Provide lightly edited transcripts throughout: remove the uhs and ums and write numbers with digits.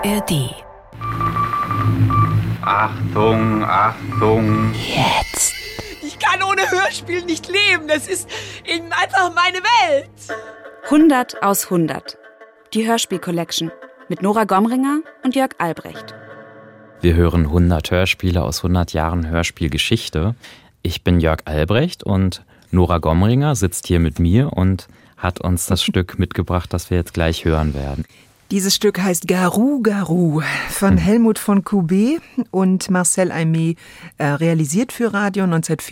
ARD. Achtung, Achtung. Jetzt. Ich kann ohne Hörspiel nicht leben. Das ist eben einfach meine Welt. 100 aus 100. Die Hörspiel-Collection mit Nora Gomringer und Jörg Albrecht. Wir hören 100 Hörspiele aus 100 Jahren Hörspielgeschichte. Ich bin Jörg Albrecht und Nora Gomringer sitzt hier mit mir und hat uns das Stück mitgebracht, das wir jetzt gleich hören werden. Dieses Stück heißt Garou Garou von Helmut von Coubet und Marcel Aimé, realisiert für Radio,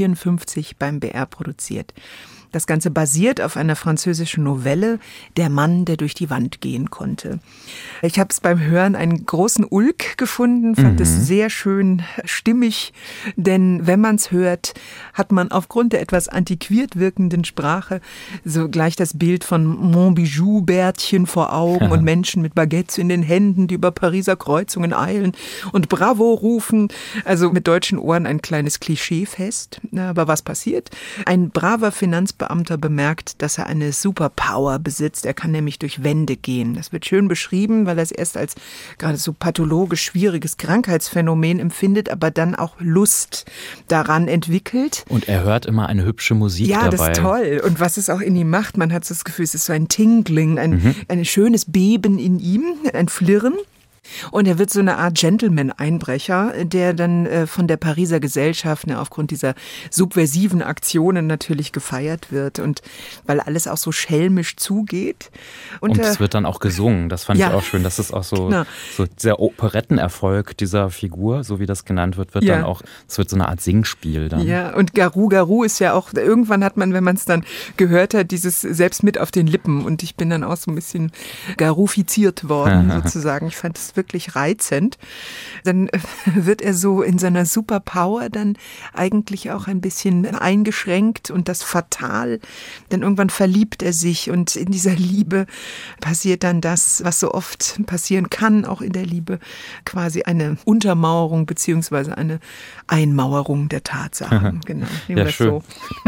1954 beim BR produziert. Das Ganze basiert auf einer französischen Novelle, Der Mann, der durch die Wand gehen konnte. Ich habe es beim Hören einen großen Ulk gefunden, fand es sehr schön stimmig, denn wenn man es hört, hat man aufgrund der etwas antiquiert wirkenden Sprache so gleich das Bild von Montbijou-Bärtchen vor Augen und Menschen mit Baguettes in den Händen, die über Pariser Kreuzungen eilen und Bravo rufen. Also mit deutschen Ohren ein kleines Klischeefest. Aber was passiert? Ein braver Finanzbeamter bemerkt, dass er eine Superpower besitzt. Er kann nämlich durch Wände gehen. Das wird schön beschrieben, weil er es erst als gerade so pathologisch schwieriges Krankheitsphänomen empfindet, aber dann auch Lust daran entwickelt. Und er hört immer eine hübsche Musik dabei. Ja, das ist toll. Und was es auch in ihm macht, man hat so das Gefühl, es ist so ein Tingling, ein schönes Beben in ihm, ein Flirren. Und er wird so eine Art Gentleman-Einbrecher, der dann von der Pariser Gesellschaft aufgrund dieser subversiven Aktionen natürlich gefeiert wird. Und weil alles auch so schelmisch zugeht. Und es wird dann auch gesungen. Das fand ich auch schön. Das ist auch so dieser Operettenerfolg dieser Figur, so wie das genannt wird, wird dann auch, es wird so eine Art Singspiel dann. Ja, und Garou Garou ist ja auch, irgendwann hat man, wenn man es dann gehört hat, dieses selbst mit auf den Lippen. Und ich bin dann auch so ein bisschen garoufiziert worden, sozusagen. Ich fand es wirklich reizend. Dann wird er so in seiner Superpower dann eigentlich auch ein bisschen eingeschränkt und das fatal. Denn irgendwann verliebt er sich und in dieser Liebe passiert dann das, was so oft passieren kann, auch in der Liebe, quasi eine Untermauerung beziehungsweise eine Einmauerung der Tatsachen. Genau, nehmen wir schön. So.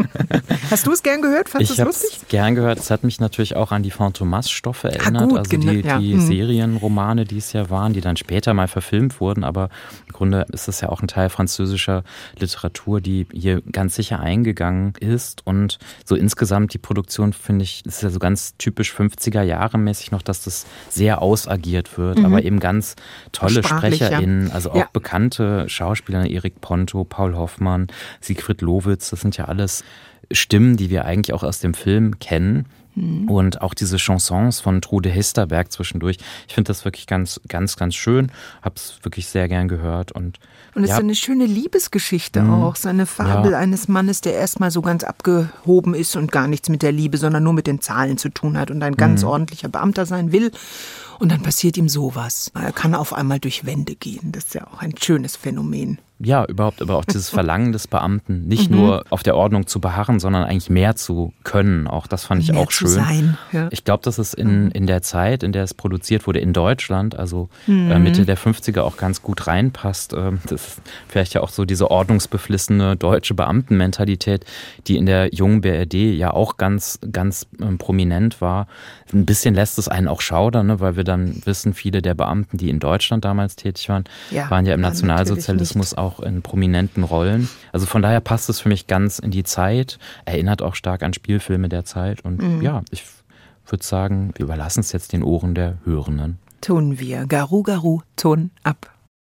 Hast du es gern gehört? Fandest du es lustig? Ich habe es gern gehört. Es hat mich natürlich auch an die Fantômas-Stoffe erinnert, gut, also die Serienromane, die es ja waren, die dann später mal verfilmt wurden, aber im Grunde ist es ja auch ein Teil französischer Literatur, die hier ganz sicher eingegangen ist und so insgesamt die Produktion, finde ich, ist ja so ganz typisch 50er Jahre mäßig noch, dass das sehr ausagiert wird, aber eben ganz tolle SprecherInnen, also auch bekannte Schauspieler, Erik Ponto, Paul Hoffmann, Siegfried Lowitz, das sind ja alles Stimmen, die wir eigentlich auch aus dem Film kennen. Und auch diese Chansons von Trude Hesterberg zwischendurch. Ich finde das wirklich ganz, ganz, ganz schön. Hab's wirklich sehr gern gehört. Und es ist eine schöne Liebesgeschichte auch. So eine Fabel eines Mannes, der erstmal so ganz abgehoben ist und gar nichts mit der Liebe, sondern nur mit den Zahlen zu tun hat und ein ganz ordentlicher Beamter sein will. Und dann passiert ihm sowas. Er kann auf einmal durch Wände gehen. Das ist ja auch ein schönes Phänomen. Ja, überhaupt, aber auch dieses Verlangen des Beamten, nicht nur auf der Ordnung zu beharren, sondern eigentlich mehr zu können. Auch das fand ich auch schön. Sein. Ja. Ich glaube, dass es in der Zeit, in der es produziert wurde, in Deutschland, also Mitte der 50er auch ganz gut reinpasst. Das ist vielleicht ja auch so diese ordnungsbeflissene deutsche Beamtenmentalität, die in der jungen BRD ja auch ganz, ganz prominent war. Ein bisschen lässt es einen auch schaudern, ne, weil wir dann wissen, viele der Beamten, die in Deutschland damals tätig waren, waren ja im Nationalsozialismus auch in prominenten Rollen. Also von daher passt es für mich ganz in die Zeit, erinnert auch stark an Spielfilme der Zeit und ich würde sagen, wir überlassen es jetzt den Ohren der Hörenden. Tun wir. Garou Garou, Ton ab.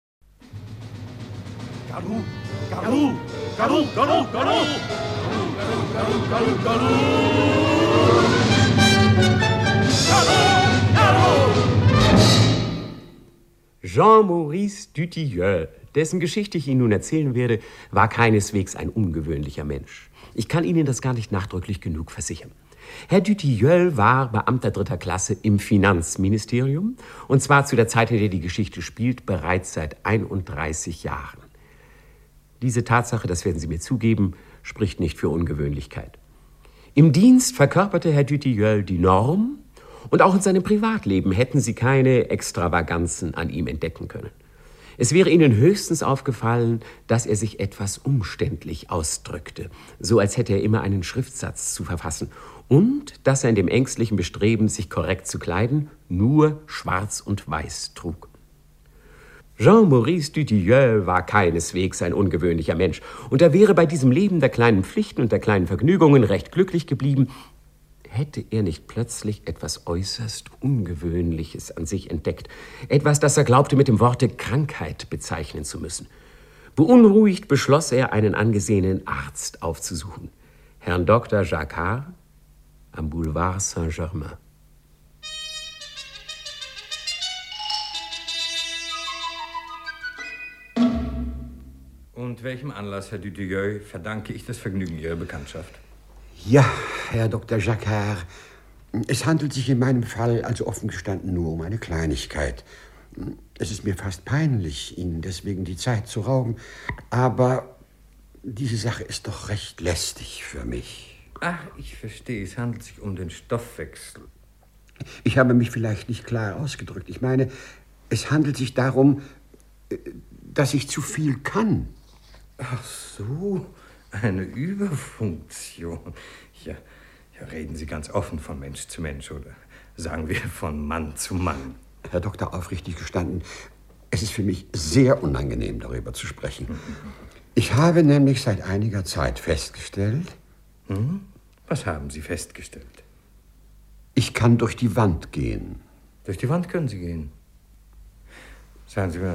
Garou, Garou, Garou, Garou, Garou, Garou, Garou, Garou, Jean-Maurice Dutilleul, dessen Geschichte ich Ihnen nun erzählen werde, war keineswegs ein ungewöhnlicher Mensch. Ich kann Ihnen das gar nicht nachdrücklich genug versichern. Herr Dutilleul war Beamter 3. Klasse im Finanzministerium, und zwar zu der Zeit, in der die Geschichte spielt, bereits seit 31 Jahren. Diese Tatsache, das werden Sie mir zugeben, spricht nicht für Ungewöhnlichkeit. Im Dienst verkörperte Herr Dutilleul die Norm, und auch in seinem Privatleben hätten Sie keine Extravaganzen an ihm entdecken können. Es wäre Ihnen höchstens aufgefallen, dass er sich etwas umständlich ausdrückte, so als hätte er immer einen Schriftsatz zu verfassen, und dass er in dem ängstlichen Bestreben, sich korrekt zu kleiden, nur schwarz und weiß trug. Jean-Maurice Dutilleul war keineswegs ein ungewöhnlicher Mensch. Und er wäre bei diesem Leben der kleinen Pflichten und der kleinen Vergnügungen recht glücklich geblieben, hätte er nicht plötzlich etwas äußerst Ungewöhnliches an sich entdeckt. Etwas, das er glaubte, mit dem Worte Krankheit bezeichnen zu müssen. Beunruhigt beschloss er, einen angesehenen Arzt aufzusuchen. Herrn Dr. Jacquard am Boulevard Saint-Germain. Und welchem Anlass, Herr Dutilleul, verdanke ich das Vergnügen Ihrer Bekanntschaft? Ja, Herr Dr. Jacquard, es handelt sich in meinem Fall also offen gestanden nur um eine Kleinigkeit. Es ist mir fast peinlich, Ihnen deswegen die Zeit zu rauben, aber diese Sache ist doch recht lästig für mich. Ach, ich verstehe, es handelt sich um den Stoffwechsel. Ich habe mich vielleicht nicht klar ausgedrückt. Ich meine, es handelt sich darum, dass ich zu viel kann. Ach so, eine Überfunktion. Ja, reden Sie ganz offen von Mensch zu Mensch oder sagen wir von Mann zu Mann. Herr Doktor, aufrichtig gestanden, es ist für mich sehr unangenehm, darüber zu sprechen. Ich habe nämlich seit einiger Zeit festgestellt... Was haben Sie festgestellt? Ich kann durch die Wand gehen. Durch die Wand können Sie gehen? Sagen Sie mal,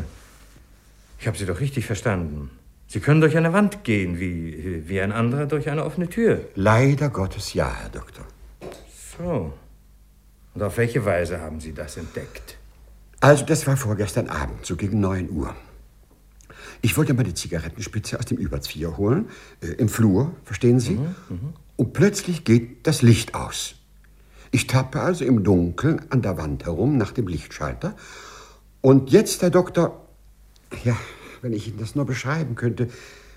ich habe Sie doch richtig verstanden. Sie können durch eine Wand gehen, wie ein anderer durch eine offene Tür. Leider Gottes ja, Herr Doktor. So. Und auf welche Weise haben Sie das entdeckt? Also, das war vorgestern Abend, so gegen 9 Uhr. Ich wollte meine Zigarettenspitze aus dem Überzieher holen, im Flur, verstehen Sie? Und plötzlich geht das Licht aus. Ich tappe also im Dunkeln an der Wand herum nach dem Lichtschalter. Und jetzt, Herr Doktor, ja, wenn ich Ihnen das nur beschreiben könnte,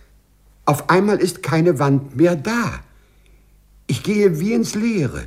auf einmal ist keine Wand mehr da. Ich gehe wie ins Leere.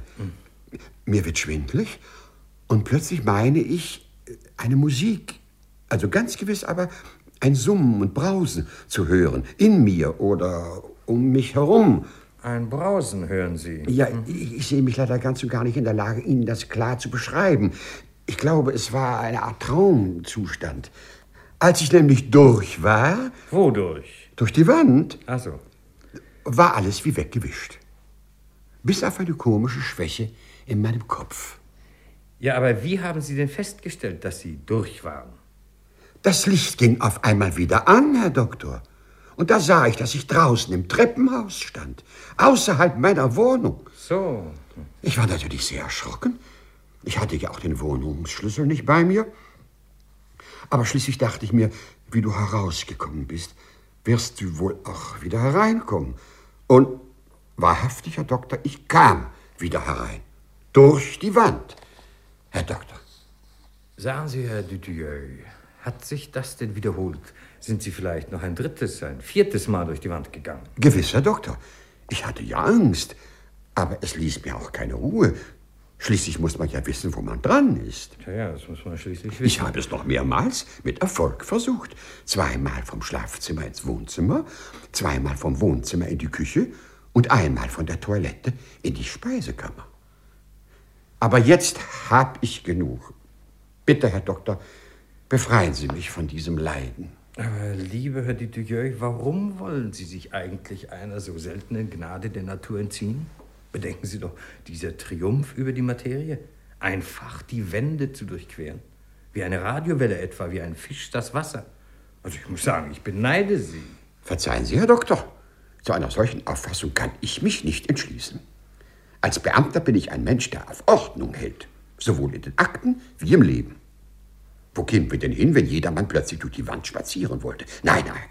Mir wird schwindelig und plötzlich meine ich eine Musik, also ganz gewiss aber ein Summen und Brausen zu hören, in mir oder um mich herum. Ein Brausen hören Sie? Ja, ich sehe mich leider ganz und gar nicht in der Lage, Ihnen das klar zu beschreiben. Ich glaube, es war eine Art Traumzustand. Als ich nämlich durch war... Wodurch? Durch die Wand. Ach so. War alles wie weggewischt. Bis auf eine komische Schwäche in meinem Kopf. Ja, aber wie haben Sie denn festgestellt, dass Sie durch waren? Das Licht ging auf einmal wieder an, Herr Doktor. Und da sah ich, dass ich draußen im Treppenhaus stand, außerhalb meiner Wohnung. So. Ich war natürlich sehr erschrocken. Ich hatte ja auch den Wohnungsschlüssel nicht bei mir. Aber schließlich dachte ich mir, wie du herausgekommen bist, wirst du wohl auch wieder hereinkommen. Und wahrhaftig, Herr Doktor, ich kam wieder herein. Durch die Wand, Herr Doktor. Sagen Sie, Herr Dutilleul, hat sich das denn wiederholt? Sind Sie vielleicht noch ein 3., ein 4. Mal durch die Wand gegangen? Gewiss, Herr Doktor. Ich hatte ja Angst, aber es ließ mir auch keine Ruhe. Schließlich muss man ja wissen, wo man dran ist. Ja, das muss man schließlich wissen. Ich habe es noch mehrmals mit Erfolg versucht. 2-mal vom Schlafzimmer ins Wohnzimmer, 2-mal vom Wohnzimmer in die Küche und 1-mal von der Toilette in die Speisekammer. Aber jetzt habe ich genug. Bitte, Herr Doktor, befreien Sie mich von diesem Leiden. Aber, lieber Herr Dutilleul, warum wollen Sie sich eigentlich einer so seltenen Gnade der Natur entziehen? Bedenken Sie doch, dieser Triumph über die Materie, einfach die Wände zu durchqueren. Wie eine Radiowelle etwa, wie ein Fisch das Wasser. Also ich muss sagen, ich beneide Sie. Verzeihen Sie, Herr Doktor, zu einer solchen Auffassung kann ich mich nicht entschließen. Als Beamter bin ich ein Mensch, der auf Ordnung hält, sowohl in den Akten wie im Leben. Wo kämen wir denn hin, wenn jedermann plötzlich durch die Wand spazieren wollte? Nein, nein.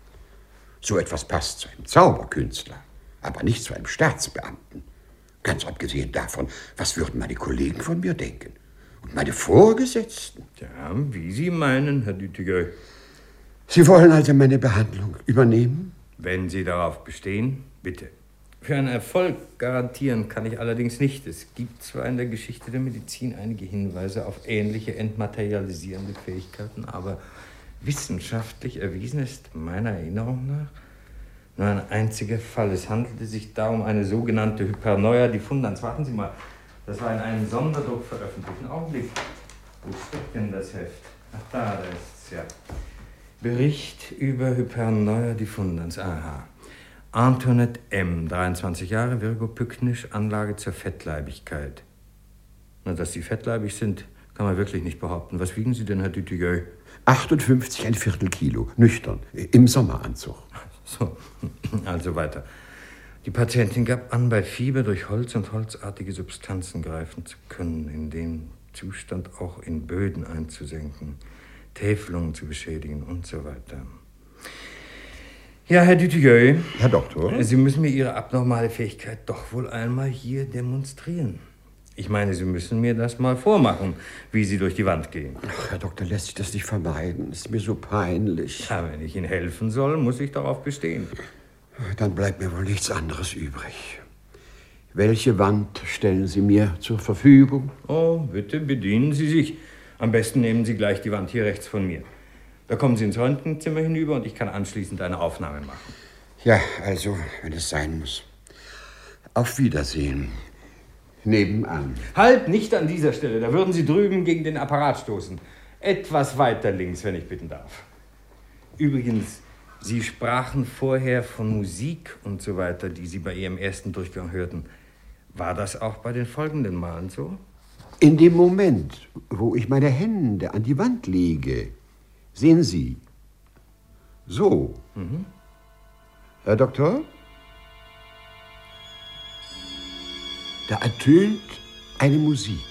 So etwas passt zu einem Zauberkünstler, aber nicht zu einem Staatsbeamten. Ganz abgesehen davon, was würden meine Kollegen von mir denken? Und meine Vorgesetzten? Ja, wie Sie meinen, Herr Dutilleul. Sie wollen also meine Behandlung übernehmen? Wenn Sie darauf bestehen, bitte. Für einen Erfolg garantieren kann ich allerdings nicht. Es gibt zwar in der Geschichte der Medizin einige Hinweise auf ähnliche entmaterialisierende Fähigkeiten, aber wissenschaftlich erwiesen ist meiner Erinnerung nach nur ein einziger Fall. Es handelte sich da um eine sogenannte Hypernoia diffundans. Warten Sie mal, das war in einem Sonderdruck veröffentlichten Augenblick. Wo steckt denn das Heft? Ach, da ist es ja. Bericht über Hyperneuer diffundans. Aha. Antoinette M., 23 Jahre, Virgo Pyknisch, Anlage zur Fettleibigkeit. Na, dass Sie fettleibig sind, kann man wirklich nicht behaupten. Was wiegen Sie denn, Herr Dutilleux? 58 1/4 Kilo, nüchtern, im Sommeranzug. So, also weiter. Die Patientin gab an, bei Fieber durch Holz und holzartige Substanzen greifen zu können, in dem Zustand auch in Böden einzusenken, Täfelungen zu beschädigen und so weiter. Ja, Herr Dutilleux. Herr Doktor? Sie müssen mir Ihre abnormale Fähigkeit doch wohl einmal hier demonstrieren. Ich meine, Sie müssen mir das mal vormachen, wie Sie durch die Wand gehen. Ach, Herr Doktor, lässt sich das nicht vermeiden. Ist mir so peinlich. Ja, wenn ich Ihnen helfen soll, muss ich darauf bestehen. Dann bleibt mir wohl nichts anderes übrig. Welche Wand stellen Sie mir zur Verfügung? Oh, bitte bedienen Sie sich. Am besten nehmen Sie gleich die Wand hier rechts von mir. Da kommen Sie ins Röntgenzimmer hinüber und ich kann anschließend eine Aufnahme machen. Ja, also, wenn es sein muss. Auf Wiedersehen. Nebenan. Halt, nicht an dieser Stelle. Da würden Sie drüben gegen den Apparat stoßen. Etwas weiter links, wenn ich bitten darf. Übrigens, Sie sprachen vorher von Musik und so weiter, die Sie bei Ihrem ersten Durchgang hörten. War das auch bei den folgenden Malen so? In dem Moment, wo ich meine Hände an die Wand lege, sehen Sie. So. Mhm. Herr Doktor? Da ertönt eine Musik.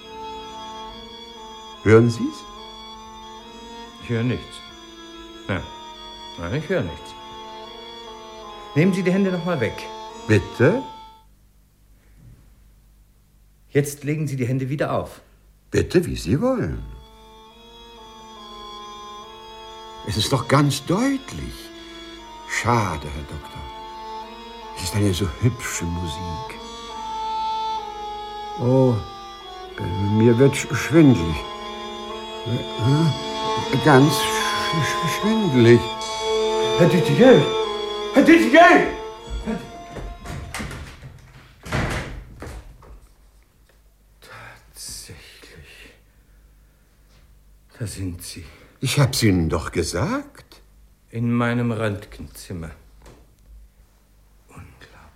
Hören Sie es? Ich höre nichts. Ja. Nein, ich höre nichts. Nehmen Sie die Hände noch mal weg. Bitte? Jetzt legen Sie die Hände wieder auf. Bitte, wie Sie wollen. Es ist doch ganz deutlich. Schade, Herr Doktor. Es ist eine so hübsche Musik. Oh, mir wird schwindelig. Ganz schwindelig. Herr Dutilleux! Herr Dutilleux! Tatsächlich. Da sind Sie. Ich hab's Ihnen doch gesagt. In meinem Röntgenzimmer. Unglaublich.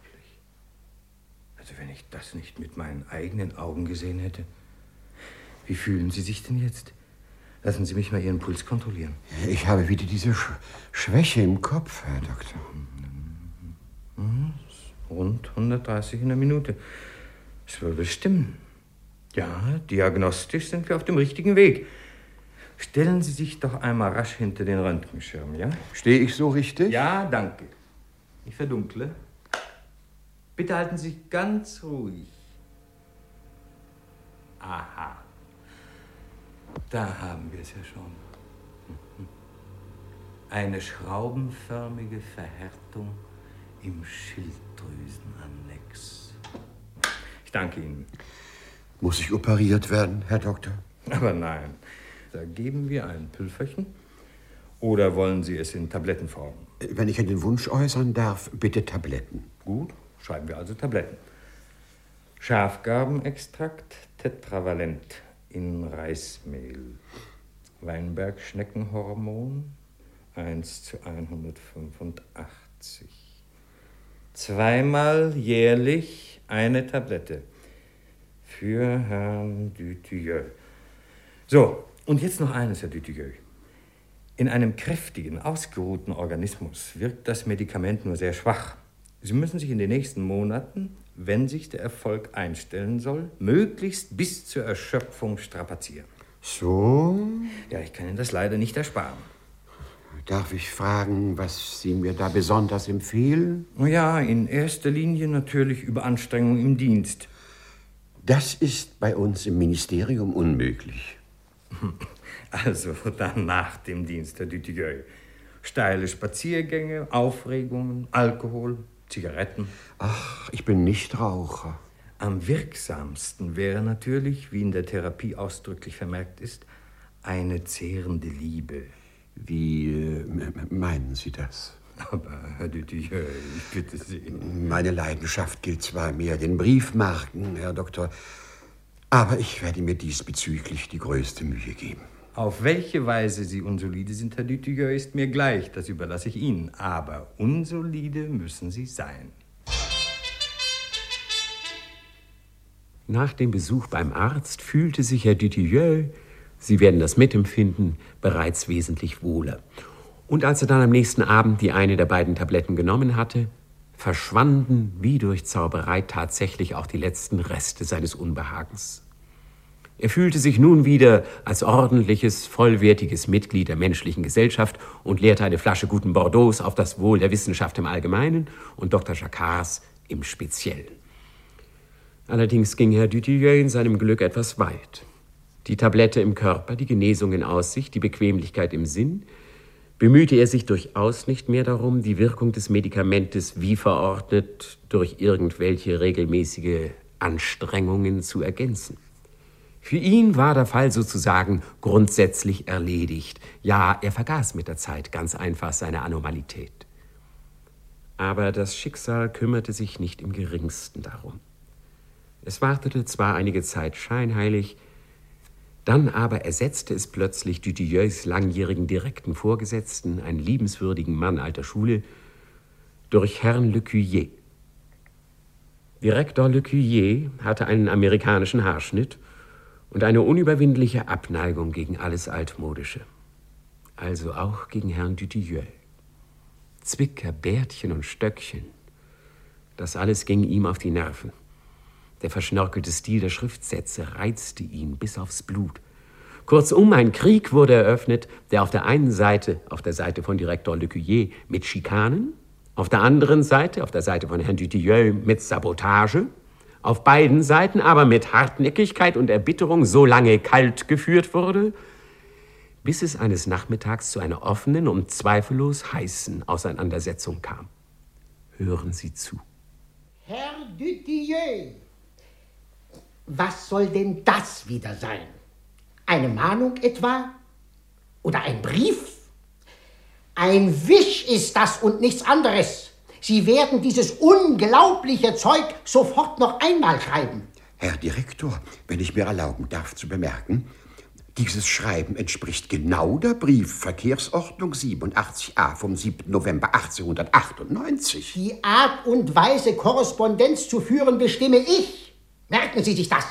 Also wenn ich das nicht mit meinen eigenen Augen gesehen hätte. Wie fühlen Sie sich denn jetzt? Lassen Sie mich mal Ihren Puls kontrollieren. Ich habe wieder diese Schwäche im Kopf, Herr Doktor. Rund 130 in der Minute. Es würde stimmen. Ja, diagnostisch sind wir auf dem richtigen Weg. Stellen Sie sich doch einmal rasch hinter den Röntgenschirm, ja? Stehe ich so richtig? Ja, danke. Ich verdunkle. Bitte halten Sie sich ganz ruhig. Aha. Da haben wir es ja schon. Eine schraubenförmige Verhärtung im Schilddrüsenannex. Ich danke Ihnen. Muss ich operiert werden, Herr Doktor? Aber nein. Da geben wir ein Pülferchen. Oder wollen Sie es in Tablettenform? Wenn ich einen Wunsch äußern darf, bitte Tabletten. Gut, schreiben wir also Tabletten. Schafgarbenextrakt tetravalent in Reismehl. Weinbergschneckenhormon 1:185. Zweimal jährlich eine Tablette. Für Herrn Dutilleux. So, und jetzt noch eines, Herr Dutilleux. In einem kräftigen, ausgeruhten Organismus wirkt das Medikament nur sehr schwach. Sie müssen sich in den nächsten Monaten, wenn sich der Erfolg einstellen soll, möglichst bis zur Erschöpfung strapazieren. So? Ja, ich kann Ihnen das leider nicht ersparen. Darf ich fragen, was Sie mir da besonders empfehlen? Ja, in erster Linie natürlich Überanstrengung im Dienst. Das ist bei uns im Ministerium unmöglich. Also dann nach dem Dienst, Herr Dutilleux. Steile Spaziergänge, Aufregungen, Alkohol, Zigaretten. Ach, ich bin nicht Raucher. Am wirksamsten wäre natürlich, wie in der Therapie ausdrücklich vermerkt ist, eine zehrende Liebe. Wie meinen Sie das? Aber, Herr Dutilleux, ich bitte Sie. Meine Leidenschaft gilt zwar mehr den Briefmarken, Herr Doktor, aber ich werde mir diesbezüglich die größte Mühe geben. Auf welche Weise Sie unsolide sind, Herr Dutilleux, ist mir gleich. Das überlasse ich Ihnen. Aber unsolide müssen Sie sein. Nach dem Besuch beim Arzt fühlte sich Herr Dutilleux, Sie werden das mitempfinden, bereits wesentlich wohler. Und als er dann am nächsten Abend die eine der beiden Tabletten genommen hatte, verschwanden wie durch Zauberei tatsächlich auch die letzten Reste seines Unbehagens. Er fühlte sich nun wieder als ordentliches, vollwertiges Mitglied der menschlichen Gesellschaft und leerte eine Flasche guten Bordeaux auf das Wohl der Wissenschaft im Allgemeinen und Dr. Jacquard im Speziellen. Allerdings ging Herr Dutilleux in seinem Glück etwas weit. Die Tablette im Körper, die Genesung in Aussicht, die Bequemlichkeit im Sinn, bemühte er sich durchaus nicht mehr darum, die Wirkung des Medikamentes wie verordnet durch irgendwelche regelmäßige Anstrengungen zu ergänzen. Für ihn war der Fall sozusagen grundsätzlich erledigt. Ja, er vergaß mit der Zeit ganz einfach seine Anormalität. Aber das Schicksal kümmerte sich nicht im Geringsten darum. Es wartete zwar einige Zeit scheinheilig, dann aber ersetzte es plötzlich Dutilleux langjährigen direkten Vorgesetzten, einen liebenswürdigen Mann alter Schule, durch Herrn Lecuyer. Direktor Lecuyer hatte einen amerikanischen Haarschnitt und eine unüberwindliche Abneigung gegen alles Altmodische. Also auch gegen Herrn Dutilleux. Zwicker, Bärtchen und Stöckchen, das alles ging ihm auf die Nerven. Der verschnörkelte Stil der Schriftsätze reizte ihn bis aufs Blut. Kurzum, ein Krieg wurde eröffnet, der auf der einen Seite, auf der Seite von Direktor Lecuyer, mit Schikanen, auf der anderen Seite, auf der Seite von Herrn Dutilleux, mit Sabotage, auf beiden Seiten aber mit Hartnäckigkeit und Erbitterung so lange kalt geführt wurde, bis es eines Nachmittags zu einer offenen und zweifellos heißen Auseinandersetzung kam. Hören Sie zu. Herr Dutilleux, was soll denn das wieder sein? Eine Mahnung etwa? Oder ein Brief? Ein Wisch ist das und nichts anderes. Sie werden dieses unglaubliche Zeug sofort noch einmal schreiben. Herr Direktor, wenn ich mir erlauben darf zu bemerken, dieses Schreiben entspricht genau der Briefverkehrsordnung 87a vom 7. November 1898. Die Art und Weise, Korrespondenz zu führen, bestimme ich. Merken Sie sich das.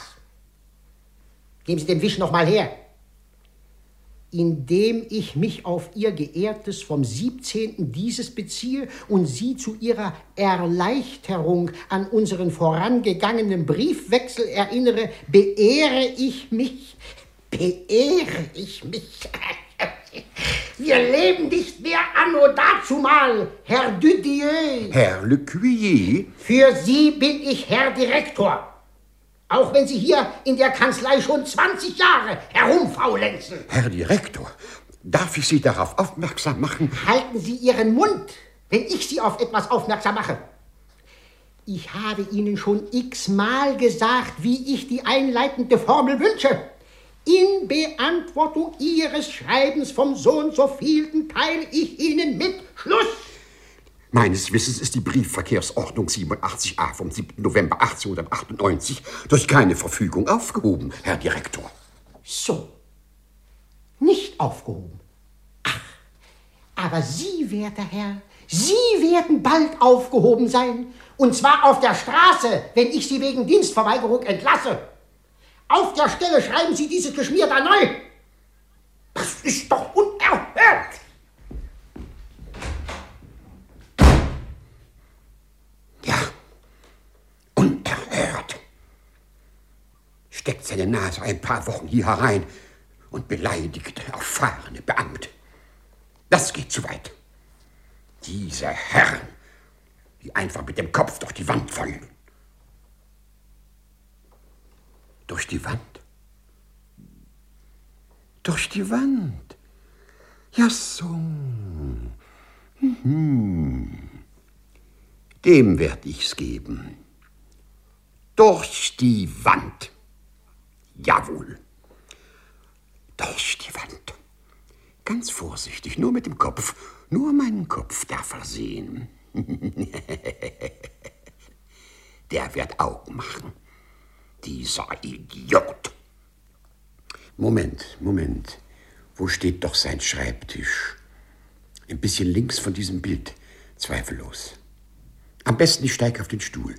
Geben Sie den Wisch noch mal her. Indem ich mich auf Ihr Geehrtes vom 17. dieses beziehe und Sie zu Ihrer Erleichterung an unseren vorangegangenen Briefwechsel erinnere, beehre ich mich. Wir leben nicht mehr anno dazumal, Herr Dutilleux. Herr Lecuyer? Für Sie bin ich Herr Direktor. Auch wenn Sie hier in der Kanzlei schon 20 Jahre herumfaulenzen. Herr Direktor, darf ich Sie darauf aufmerksam machen? Halten Sie Ihren Mund, wenn ich Sie auf etwas aufmerksam mache. Ich habe Ihnen schon x-mal gesagt, wie ich die einleitende Formel wünsche. In Beantwortung Ihres Schreibens vom so und so vielten teile ich Ihnen mit. Schluss! Meines Wissens ist die Briefverkehrsordnung 87a vom 7. November 1898 durch keine Verfügung aufgehoben, Herr Direktor. So, nicht aufgehoben. Ach, aber Sie, werter Herr, Sie werden bald aufgehoben sein. Und zwar auf der Straße, wenn ich Sie wegen Dienstverweigerung entlasse. Auf der Stelle schreiben Sie dieses Geschmier da neu. Das ist doch unerhört. Ja, unerhört. Steckt seine Nase ein paar Wochen hier herein und beleidigt erfahrene Beamte. Das geht zu weit. Diese Herren, die einfach mit dem Kopf durch die Wand fallen. Durch die Wand? Durch die Wand? Ja, so. Dem werd ich's geben. Durch die Wand. Jawohl. Durch die Wand. Ganz vorsichtig, nur mit dem Kopf. Nur meinen Kopf darf er sehen. Der wird Augen machen. Dieser Idiot. Moment. Wo steht doch sein Schreibtisch? Ein bisschen links von diesem Bild, zweifellos. Am besten, ich steige auf den Stuhl.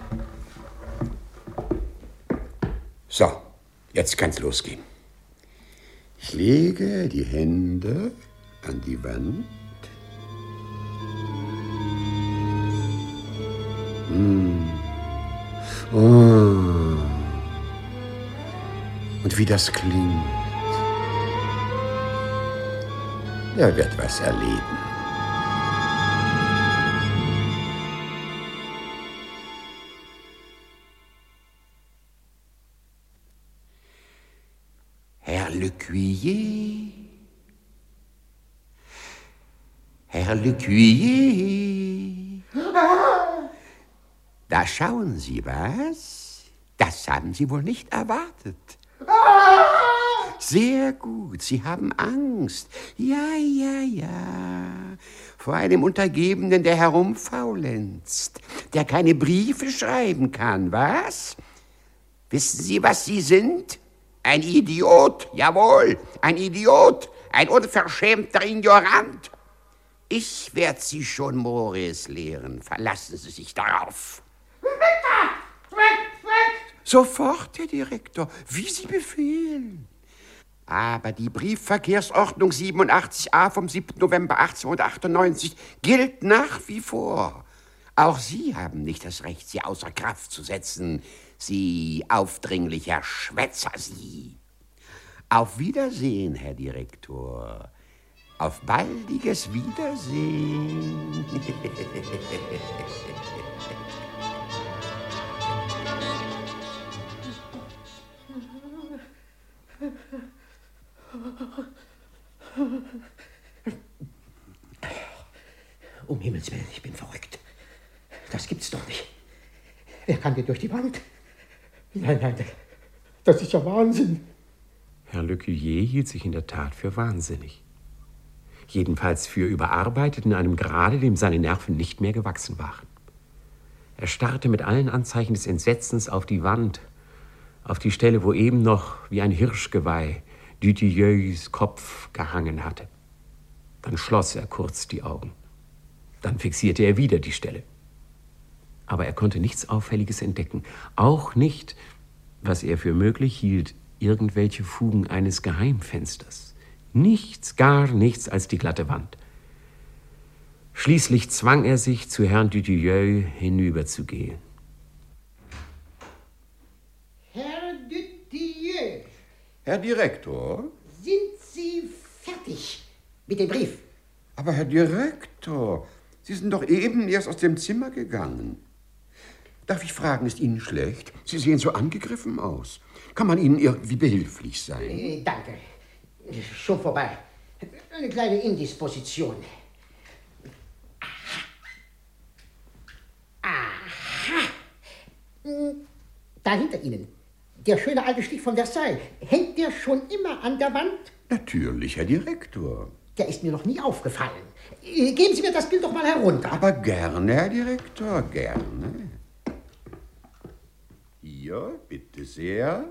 So, jetzt kann's losgehen. Ich lege die Hände an die Wand. Oh. Und wie das klingt. Er wird was erleben. Herr Lecuyer. Herr Lecuyer. Da schauen Sie was. Das haben Sie wohl nicht erwartet. Sehr gut, Sie haben Angst. Ja. Vor einem Untergebenen, der herumfaulenzt, der keine Briefe schreiben kann, was? Wissen Sie, was Sie sind? Ein Idiot, jawohl, ein Idiot, ein unverschämter Ignorant. Ich werde Sie schon Morris lehren, verlassen Sie sich darauf. Sofort, Herr Direktor, wie Sie befehlen. Aber die Briefverkehrsordnung 87a vom 7. November 1898 gilt nach wie vor. Auch Sie haben nicht das Recht, sie außer Kraft zu setzen. Sie aufdringlicher Schwätzer, Sie. Auf Wiedersehen, Herr Direktor. Auf baldiges Wiedersehen. Um Himmels Willen, ich bin verrückt. Das gibt's doch nicht. Wer kann denn durch die Wand? Nein, das ist ja Wahnsinn. Herr Lecuyer hielt sich in der Tat für wahnsinnig. Jedenfalls für überarbeitet in einem Grade, dem seine Nerven nicht mehr gewachsen waren. Er starrte mit allen Anzeichen des Entsetzens auf die Wand, auf die Stelle, wo eben noch wie ein Hirschgeweih Dutilleus Kopf gehangen hatte. Dann schloss er kurz die Augen. Dann fixierte er wieder die Stelle. Aber er konnte nichts Auffälliges entdecken. Auch nicht, was er für möglich hielt, irgendwelche Fugen eines Geheimfensters. Nichts, gar nichts als die glatte Wand. Schließlich zwang er sich, zu Herrn Dutilleul hinüberzugehen. Herr Dutilleul. Herr Direktor? Sind Sie fertig mit dem Brief? Aber Herr Direktor, Sie sind doch eben erst aus dem Zimmer gegangen. Darf ich fragen, ist Ihnen schlecht? Sie sehen so angegriffen aus. Kann man Ihnen irgendwie behilflich sein? Danke. Schon vorbei. Eine kleine Indisposition. Aha. Da hinter Ihnen. Der schöne alte Stich von Versailles. Hängt der schon immer an der Wand? Natürlich, Herr Direktor. Der ist mir noch nie aufgefallen. Geben Sie mir das Bild doch mal herunter. Aber gerne, Herr Direktor, gerne. Hier, bitte sehr.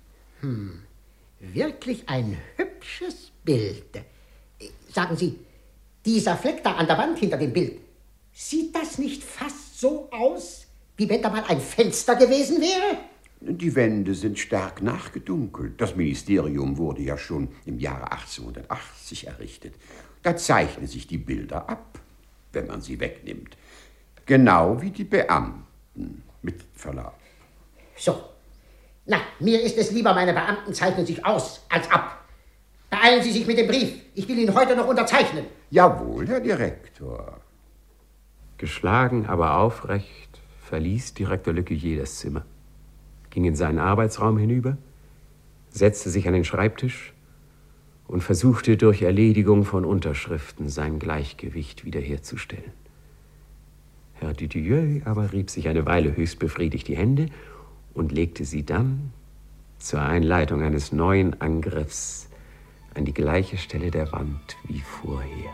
Wirklich ein hübsches Bild. Sagen Sie, dieser Fleck da an der Wand hinter dem Bild, sieht das nicht fast so aus, wie wenn da mal ein Fenster gewesen wäre? Die Wände sind stark nachgedunkelt. Das Ministerium wurde ja schon im Jahre 1880 errichtet. Da zeichnen sich die Bilder ab, wenn man sie wegnimmt. Genau wie die Beamten, mit Verlaub. So. Na, mir ist es lieber, meine Beamten zeichnen sich aus, als ab. Beeilen Sie sich mit dem Brief. Ich will ihn heute noch unterzeichnen. Jawohl, Herr Direktor. Geschlagen, aber aufrecht verließ Direktor Lecuyer das Zimmer, ging in seinen Arbeitsraum hinüber, setzte sich an den Schreibtisch und versuchte durch Erledigung von Unterschriften sein Gleichgewicht wiederherzustellen. Herr Dutilleul aber rieb sich eine Weile höchst befriedigt die Hände und legte sie dann zur Einleitung eines neuen Angriffs an die gleiche Stelle der Wand wie vorher.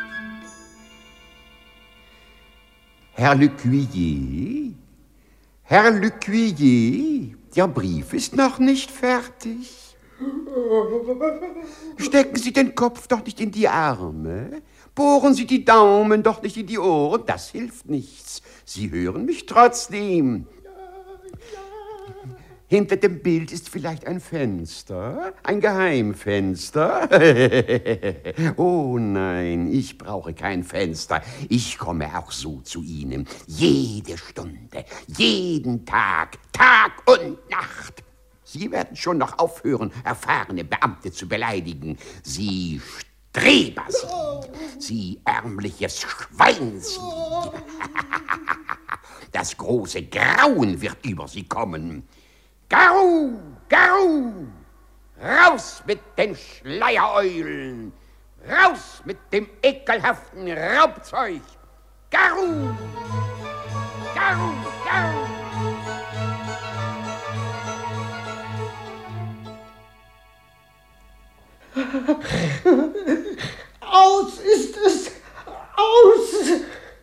Herr Lecuyer, Herr Lecuyer, der Brief ist noch nicht fertig. Stecken Sie den Kopf doch nicht in die Arme. Bohren Sie die Daumen doch nicht in die Ohren. Das hilft nichts. Sie hören mich trotzdem. Hinter dem Bild ist vielleicht ein Fenster, ein Geheimfenster. Oh nein, ich brauche kein Fenster. Ich komme auch so zu Ihnen. Jede Stunde, jeden Tag, Tag und Nacht. Sie werden schon noch aufhören, erfahrene Beamte zu beleidigen. Sie Streber, Sie ärmliches Schwein, Sie. Das große Grauen wird über Sie kommen. Garou, Garou, raus mit den Schleiereulen, raus mit dem ekelhaften Raubzeug. Garou, Garou, Garou. Aus ist es! Aus!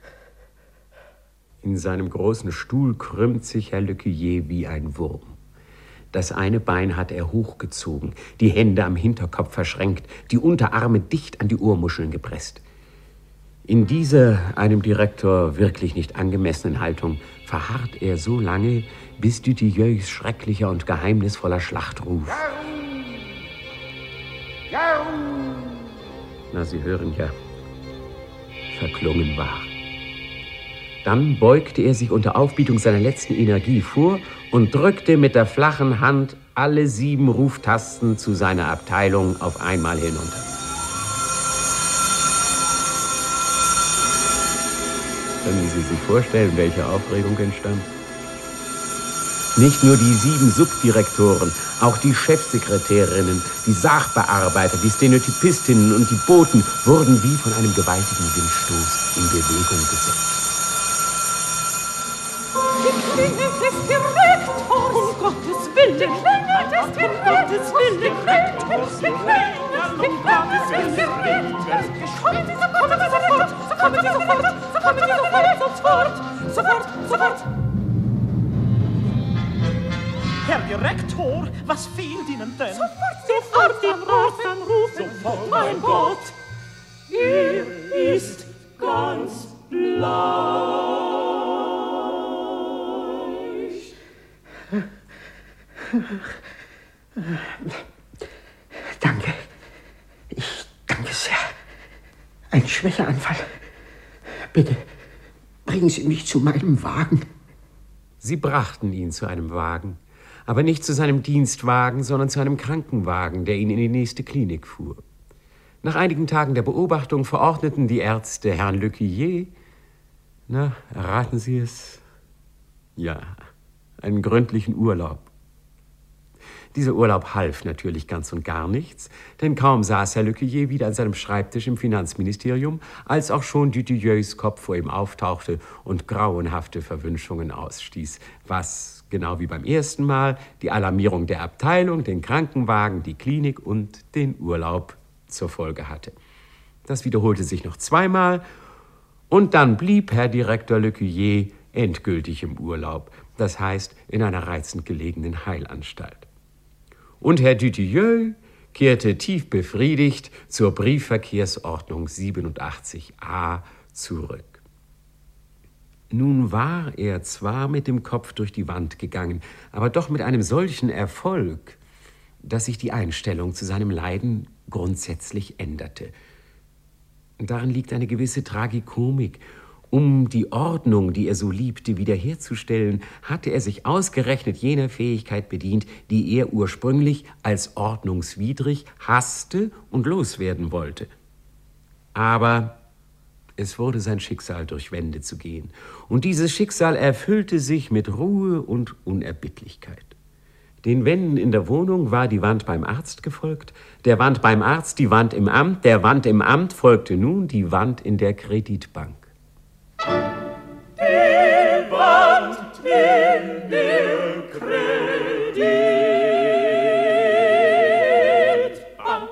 In seinem großen Stuhl krümmt sich Herr Lecuyer wie ein Wurm. Das eine Bein hat er hochgezogen, die Hände am Hinterkopf verschränkt, die Unterarme dicht an die Ohrmuscheln gepresst. In dieser einem Direktor wirklich nicht angemessenen Haltung verharrt er so lange, bis Dutilleus schrecklicher und geheimnisvoller Schlachtruf: Na, Sie hören ja, verklungen war. Dann beugte er sich unter Aufbietung seiner letzten Energie vor und drückte mit der flachen Hand alle 7 Ruftasten zu seiner Abteilung auf einmal hinunter. Können Sie sich vorstellen, welche Aufregung entstand? Nicht nur die 7 Subdirektoren, auch die Chefsekretärinnen, die Sachbearbeiter, die Stenotypistinnen und die Boten wurden wie von einem gewaltigen Windstoß in Bewegung gesetzt. Die Klingel des Direktors, um Gottes Willen, die Klingel des Direktors, um Gottes Willen, kommen Sie sofort, kommen Sie sofort. Herr Direktor, was fehlt Ihnen denn? Sofort den rufen, sofort, mein Gott. Er ist ganz bleich. Danke. Ich danke sehr. Ein Schwächeanfall. Bitte, bringen Sie mich zu meinem Wagen. Sie brachten ihn zu einem Wagen, aber nicht zu seinem Dienstwagen, sondern zu einem Krankenwagen, der ihn in die nächste Klinik fuhr. Nach einigen Tagen der Beobachtung verordneten die Ärzte Herrn Lecuyer, na, erraten Sie es? Ja, einen gründlichen Urlaub. Dieser Urlaub half natürlich ganz und gar nichts, denn kaum saß Herr Lecuyer wieder an seinem Schreibtisch im Finanzministerium, als auch schon Dutilleus Kopf vor ihm auftauchte und grauenhafte Verwünschungen ausstieß, was, genau wie beim ersten Mal, die Alarmierung der Abteilung, den Krankenwagen, die Klinik und den Urlaub zur Folge hatte. Das wiederholte sich noch 2-mal und dann blieb Herr Direktor Lecuyer endgültig im Urlaub, das heißt in einer reizend gelegenen Heilanstalt. Und Herr Dutilleus kehrte tief befriedigt zur Briefverkehrsordnung 87a zurück. Nun war er zwar mit dem Kopf durch die Wand gegangen, aber doch mit einem solchen Erfolg, dass sich die Einstellung zu seinem Leiden grundsätzlich änderte. Darin liegt eine gewisse Tragikomik. Um die Ordnung, die er so liebte, wiederherzustellen, hatte er sich ausgerechnet jener Fähigkeit bedient, die er ursprünglich als ordnungswidrig hasste und loswerden wollte. Aber es wurde sein Schicksal, durch Wände zu gehen. Und dieses Schicksal erfüllte sich mit Ruhe und Unerbittlichkeit. Den Wänden in der Wohnung war die Wand beim Arzt gefolgt, der Wand beim Arzt die Wand im Amt, der Wand im Amt folgte nun die Wand in der Kreditbank. Die Wand in der Kreditbank.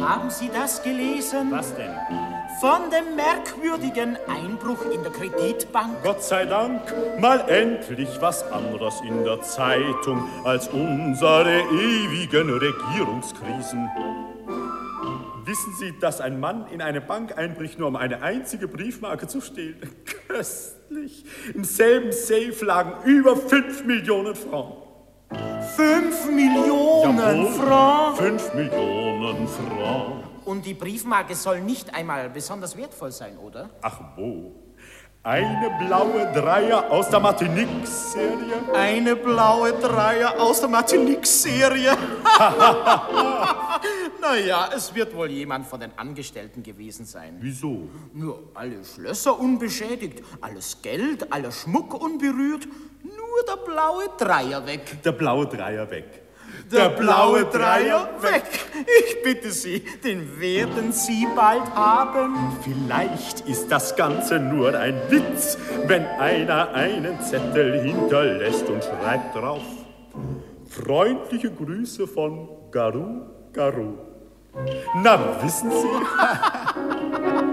Haben Sie das gelesen? Was denn? Von dem merkwürdigen Einbruch in der Kreditbank. Gott sei Dank, mal endlich was anderes in der Zeitung als unsere ewigen Regierungskrisen. Wissen Sie, dass ein Mann in eine Bank einbricht, nur um eine einzige Briefmarke zu stehlen? Köstlich. Im selben Safe lagen über 5 Millionen Francs. 5 Millionen Francs? 5 Millionen Francs. Und die Briefmarke soll nicht einmal besonders wertvoll sein, oder? Ach wo. Eine blaue Dreier aus der Martinique-Serie. Eine blaue Dreier aus der Martinique-Serie. Naja, es wird wohl jemand von den Angestellten gewesen sein. Wieso? Nur alle Schlösser unbeschädigt, alles Geld, aller Schmuck unberührt, nur der blaue Dreier weg. Der blaue Dreier weg. Der blaue Dreier weg. Ich bitte Sie, den werden Sie bald haben. Vielleicht ist das Ganze nur ein Witz, wenn einer einen Zettel hinterlässt und schreibt drauf: Freundliche Grüße von Garou, Garou. Na, wissen Sie?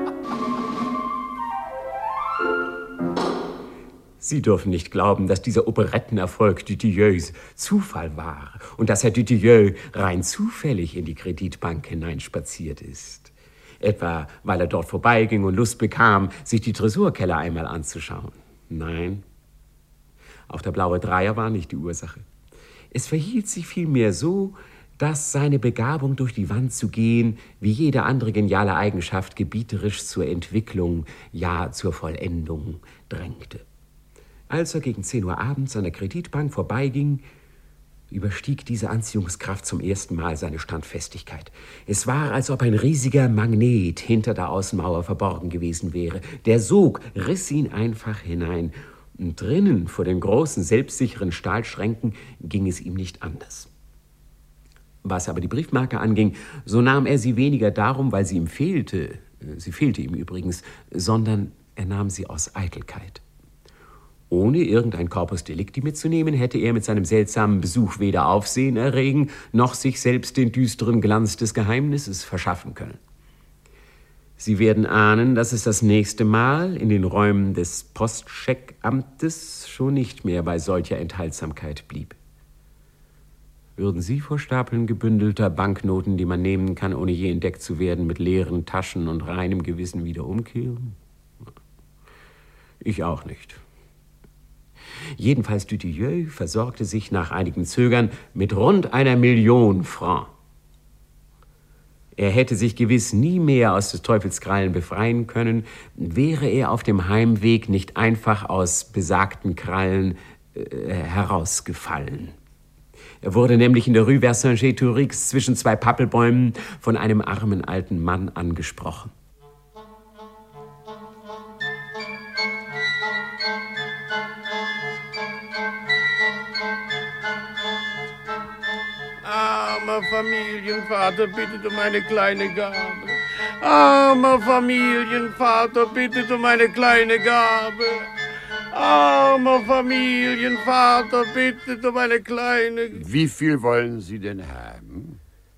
Sie dürfen nicht glauben, dass dieser Operettenerfolg Dutilleus Zufall war und dass Herr Dutilleux rein zufällig in die Kreditbank hineinspaziert ist. Etwa, weil er dort vorbeiging und Lust bekam, sich die Tresorkeller einmal anzuschauen. Nein, auch der blaue Dreier war nicht die Ursache. Es verhielt sich vielmehr so, dass seine Begabung, durch die Wand zu gehen, wie jede andere geniale Eigenschaft gebieterisch zur Entwicklung, ja zur Vollendung drängte. Als er gegen 10 Uhr abends an der Kreditbank vorbeiging, überstieg diese Anziehungskraft zum ersten Mal seine Standfestigkeit. Es war, als ob ein riesiger Magnet hinter der Außenmauer verborgen gewesen wäre. Der Sog riss ihn einfach hinein. Und drinnen, vor den großen, selbstsicheren Stahlschränken, ging es ihm nicht anders. Was aber die Briefmarke anging, so nahm er sie weniger darum, weil sie ihm fehlte, sie fehlte ihm übrigens, sondern er nahm sie aus Eitelkeit. Ohne irgendein Corpus Delicti mitzunehmen, hätte er mit seinem seltsamen Besuch weder Aufsehen erregen, noch sich selbst den düsteren Glanz des Geheimnisses verschaffen können. Sie werden ahnen, dass es das nächste Mal in den Räumen des Postscheckamtes schon nicht mehr bei solcher Enthaltsamkeit blieb. Würden Sie vor Stapeln gebündelter Banknoten, die man nehmen kann, ohne je entdeckt zu werden, mit leeren Taschen und reinem Gewissen wieder umkehren? Ich auch nicht. Jedenfalls Dutilleus versorgte sich nach einigem Zögern mit rund 1 Million Francs. Er hätte sich gewiss nie mehr aus des Teufels Krallen befreien können, wäre er auf dem Heimweg nicht einfach aus besagten Krallen herausgefallen. Er wurde nämlich in der Rue Vercingétorix zwischen 2 Pappelbäumen von einem armen alten Mann angesprochen. Armer Familienvater bittet um eine kleine Gabe. Armer Familienvater bittet um eine kleine Gabe. Armer Familienvater bittet um eine kleine... Wie viel wollen Sie denn haben?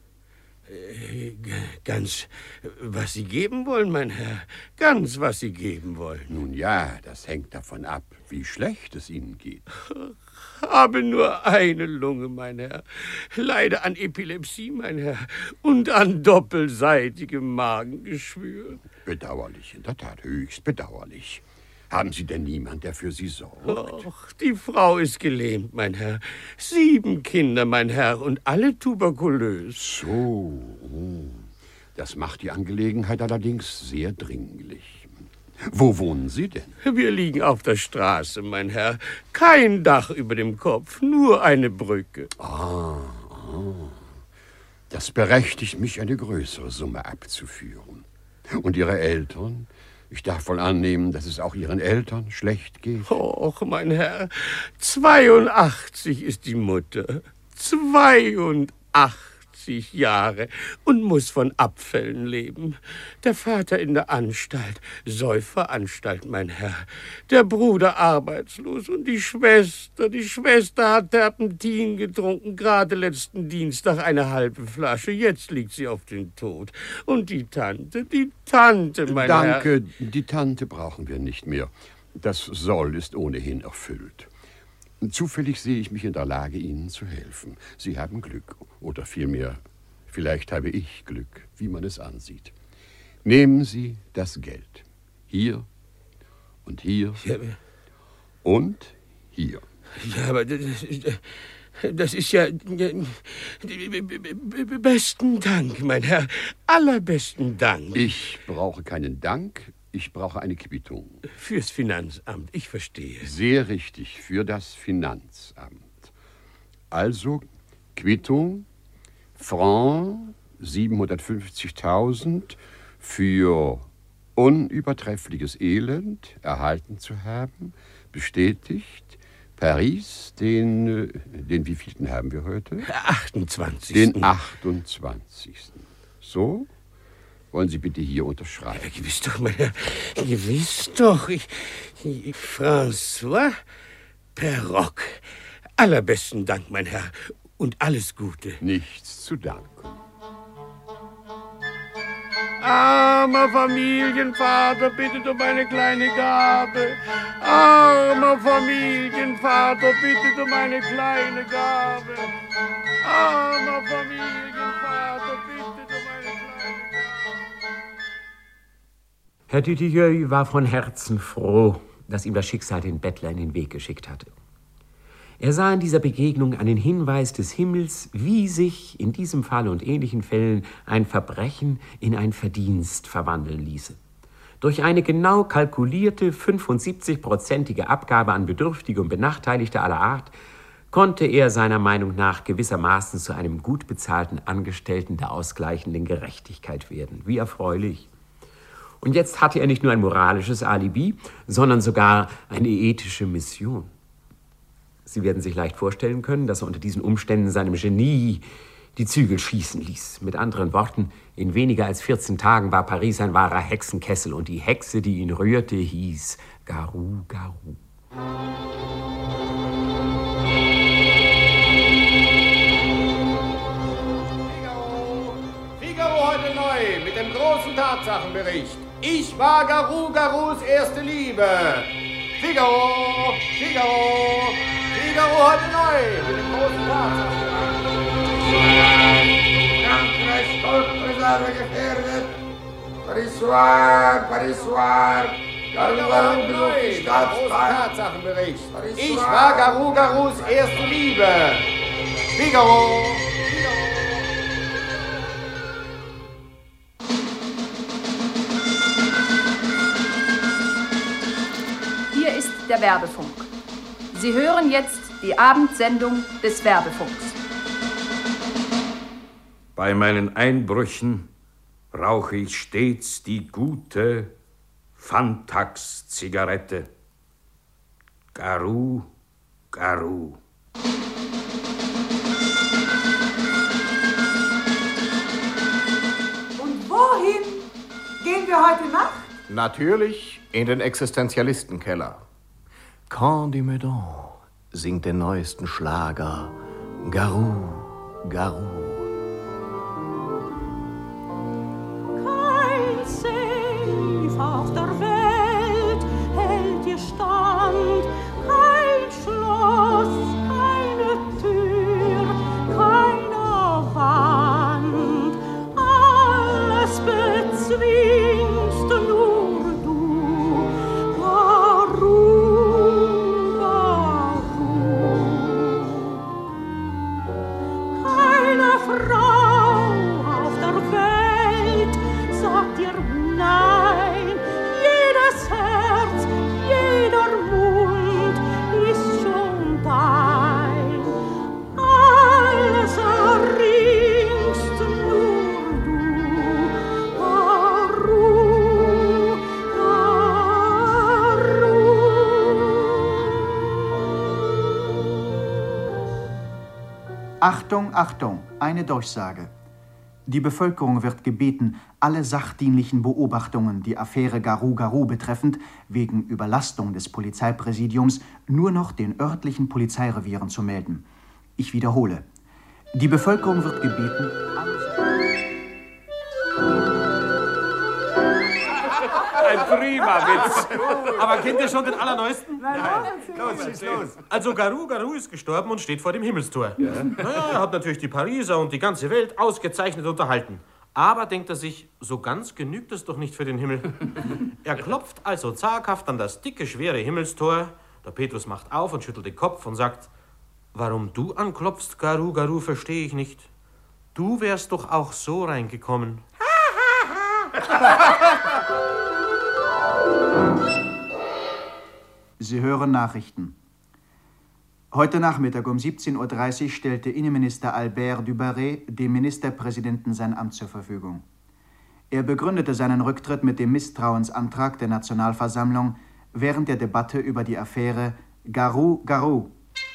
Ganz, was Sie geben wollen, mein Herr. Ganz, was Sie geben wollen. Nun ja, das hängt davon ab, wie schlecht es Ihnen geht. Habe nur eine Lunge, mein Herr. Leide an Epilepsie, mein Herr. Und an doppelseitigem Magengeschwür. Bedauerlich, in der Tat, höchst bedauerlich. Haben Sie denn niemand, der für Sie sorgt? Och, die Frau ist gelähmt, mein Herr. 7 Kinder, mein Herr, und alle tuberkulös. So, das macht die Angelegenheit allerdings sehr dringlich. Wo wohnen Sie denn? Wir liegen auf der Straße, mein Herr. Kein Dach über dem Kopf, nur eine Brücke. Das berechtigt mich, eine größere Summe abzuführen. Und Ihre Eltern? Ich darf wohl annehmen, dass es auch Ihren Eltern schlecht geht. Och, mein Herr, 82 ist die Mutter. 82. 80 Jahre und muss von Abfällen leben. Der Vater in der Anstalt, Säuferanstalt, mein Herr. Der Bruder arbeitslos und die Schwester hat Terpentin getrunken, gerade letzten Dienstag eine halbe Flasche. Jetzt liegt sie auf den Tod. Und die Tante, mein Herr. Danke, die Tante brauchen wir nicht mehr. Das Soll ist ohnehin erfüllt. Zufällig sehe ich mich in der Lage, Ihnen zu helfen. Sie haben Glück. Oder vielmehr, vielleicht habe ich Glück, wie man es ansieht. Nehmen Sie das Geld. Hier und hier und hier. Ja, aber das ist ja... Besten Dank, mein Herr. Allerbesten Dank. Ich brauche keinen Dank. Ich brauche eine Quittung. Fürs Finanzamt, ich verstehe. Sehr richtig, für das Finanzamt. Also, Quittung, Franc 750.000 für unübertreffliches Elend erhalten zu haben, bestätigt. Paris, den wievielten haben wir heute? 28. Den 28. So? Wollen Sie bitte hier unterschreiben? Ja, gewiss doch, mein Herr. Gewiss doch. François Perrock. Allerbesten Dank, mein Herr. Und alles Gute. Nichts zu danken. Armer Familienvater bittet um eine kleine Gabe. Armer Familienvater bittet um eine kleine Gabe. Armer Familienvater bittet um eine kleine Gabe. Herr Dutilleux war von Herzen froh, dass ihm das Schicksal den Bettler in den Weg geschickt hatte. Er sah in dieser Begegnung einen Hinweis des Himmels, wie sich in diesem Fall und ähnlichen Fällen ein Verbrechen in ein Verdienst verwandeln ließe. Durch eine genau kalkulierte 75-prozentige Abgabe an Bedürftige und Benachteiligte aller Art konnte er seiner Meinung nach gewissermaßen zu einem gut bezahlten Angestellten der ausgleichenden Gerechtigkeit werden. Wie erfreulich. Und jetzt hatte er nicht nur ein moralisches Alibi, sondern sogar eine ethische Mission. Sie werden sich leicht vorstellen können, dass er unter diesen Umständen seinem Genie die Zügel schießen ließ. Mit anderen Worten, in weniger als 14 Tagen war Paris ein wahrer Hexenkessel und die Hexe, die ihn rührte, hieß Garou Garou. Figaro heute neu mit dem großen Tatsachenbericht. Ich war Garou Garous erste Liebe. Figaro, Figaro, Figaro heute neu mit dem großen Tatsachenbericht. Frankreichs Goldreserve gefährdet. Paris soir, Paris soir. Garou neu mit dem großen Tatsachenbericht. Ich war Garou Garous erste Liebe. Figaro. Hier ist der Werbefunk. Sie hören jetzt die Abendsendung des Werbefunks. Bei meinen Einbrüchen rauche ich stets die gute Fantax-Zigarette. Garou, Garou. Und wohin gehen wir heute Nacht? Natürlich in den Existenzialistenkeller. Candy Meudon singt den neuesten Schlager. Garou, Garou. Kein Safe auf der Welt hält ihr stand, kein Schloss, keine Tür, keine Wand, alles bezwingst nur du, Garou, Garou. Keine Achtung, Achtung, eine Durchsage. Die Bevölkerung wird gebeten, alle sachdienlichen Beobachtungen, die Affäre Garou-Garou betreffend, wegen Überlastung des Polizeipräsidiums nur noch den örtlichen Polizeirevieren zu melden. Ich wiederhole. Die Bevölkerung wird gebeten, Ein prima Witz. Aber kennt ihr schon den allerneuesten? Nein, Los, schieß los. Also Garou-Garou ist gestorben und steht vor dem Himmelstor. Ja. Naja, er hat natürlich die Pariser und die ganze Welt ausgezeichnet unterhalten. Aber, denkt er sich, so ganz genügt es doch nicht für den Himmel. Er klopft also zaghaft an das dicke, schwere Himmelstor. Der Petrus macht auf und schüttelt den Kopf und sagt, warum du anklopfst, Garou-Garou, verstehe ich nicht. Du wärst doch auch so reingekommen. Sie hören Nachrichten. Heute Nachmittag um 17:30 Uhr stellte Innenminister Albert Dubarret dem Ministerpräsidenten sein Amt zur Verfügung. Er begründete seinen Rücktritt mit dem Misstrauensantrag der Nationalversammlung während der Debatte über die Affäre Garou-Garou.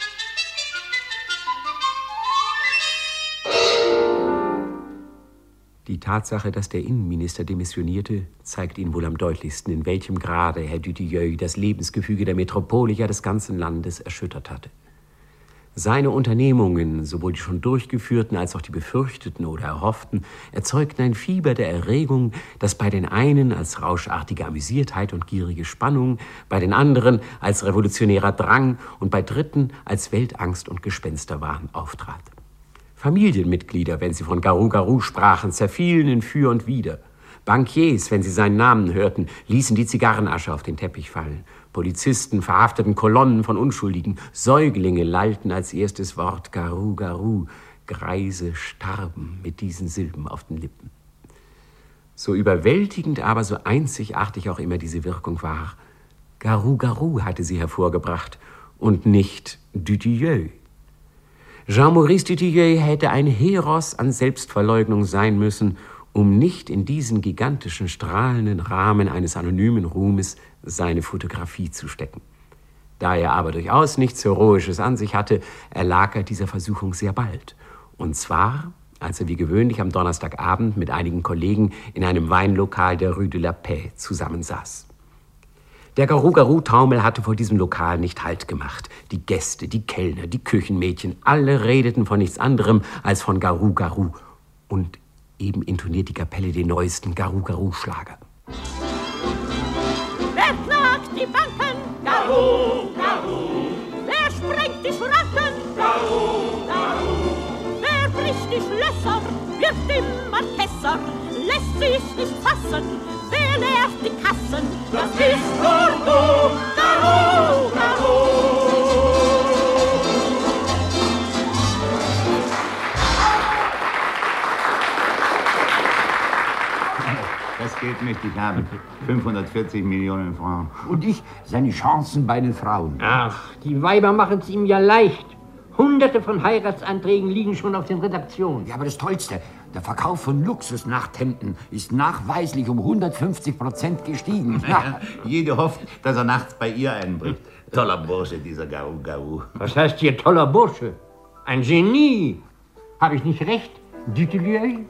Die Tatsache, dass der Innenminister demissionierte, zeigt Ihnen wohl am deutlichsten, in welchem Grade Herr Dutilleul das Lebensgefüge der Metropole, ja des ganzen Landes, erschüttert hatte. Seine Unternehmungen, sowohl die schon durchgeführten als auch die befürchteten oder erhofften, erzeugten ein Fieber der Erregung, das bei den einen als rauschartige Amüsiertheit und gierige Spannung, bei den anderen als revolutionärer Drang und bei Dritten als Weltangst und Gespensterwahn auftrat. Familienmitglieder, wenn sie von Garou-Garou sprachen, zerfielen in Für und Wider. Bankiers, wenn sie seinen Namen hörten, ließen die Zigarrenasche auf den Teppich fallen. Polizisten verhafteten Kolonnen von Unschuldigen. Säuglinge lallten als erstes Wort Garou-Garou. Greise starben mit diesen Silben auf den Lippen. So überwältigend, aber so einzigartig auch immer diese Wirkung war, Garou-Garou hatte sie hervorgebracht und nicht Dutilleul. Jean-Maurice Dutilleul hätte ein Heros an Selbstverleugnung sein müssen, um nicht in diesen gigantischen, strahlenden Rahmen eines anonymen Ruhmes seine Fotografie zu stecken. Da er aber durchaus nichts Heroisches an sich hatte, erlag er dieser Versuchung sehr bald. Und zwar, als er wie gewöhnlich am Donnerstagabend mit einigen Kollegen in einem Weinlokal der Rue de la Paix zusammensaß. Der Garou-Garou-Taumel hatte vor diesem Lokal nicht Halt gemacht. Die Gäste, die Kellner, die Küchenmädchen, alle redeten von nichts anderem als von Garou-Garou. Und eben intoniert die Kapelle den neuesten Garou-Garou-Schlager. Wer knackt die Banken? Garou, Garou. Wer sprengt die Schranken? Garou, Garou. Wer bricht die Schlösser? Wird immer Kesser, lässt sich nicht fassen. Wer leert die Kassen? Das ist nur du, Garou, Garou. Das Geld möchte ich haben. 540 Millionen Francs. Und ich, seine Chancen bei den Frauen. Ach, die Weiber machen es ihm ja leicht. Hunderte von Heiratsanträgen liegen schon auf den Redaktionen. Ja, aber das Tollste, der Verkauf von Luxusnachthemden ist nachweislich um 150% gestiegen. Ja, jede hofft, dass er nachts bei ihr einbricht. Toller Bursche, dieser Garou-Garou. Was heißt hier toller Bursche? Ein Genie. Habe ich nicht recht, Dutilleul?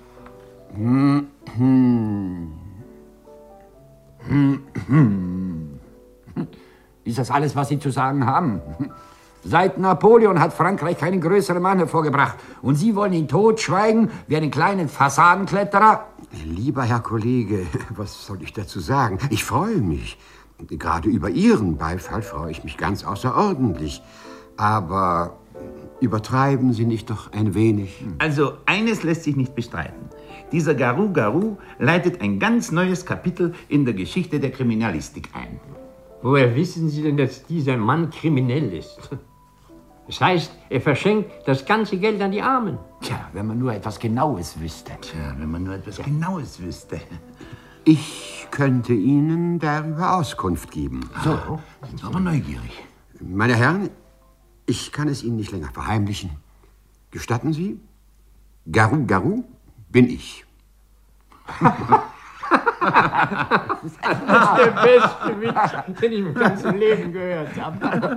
Ist das alles, was Sie zu sagen haben? Seit Napoleon hat Frankreich keinen größeren Mann hervorgebracht. Und Sie wollen ihn totschweigen wie einen kleinen Fassadenkletterer? Lieber Herr Kollege, was soll ich dazu sagen? Ich freue mich. Gerade über Ihren Beifall freue ich mich ganz außerordentlich. Aber übertreiben Sie nicht doch ein wenig? Also, eines lässt sich nicht bestreiten. Dieser Garou-Garou leitet ein ganz neues Kapitel in der Geschichte der Kriminalistik ein. Woher wissen Sie denn, dass dieser Mann kriminell ist? Das heißt, er verschenkt das ganze Geld an die Armen. Tja, wenn man nur etwas Genaues wüsste. Tja, wenn man nur etwas Genaues wüsste. Ich könnte Ihnen darüber Auskunft geben. So, sind aber neugierig. Meine Herren, ich kann es Ihnen nicht länger verheimlichen. Gestatten Sie? Garou-Garou bin ich. Das ist der beste Witz, den ich im ganzen Leben gehört habe.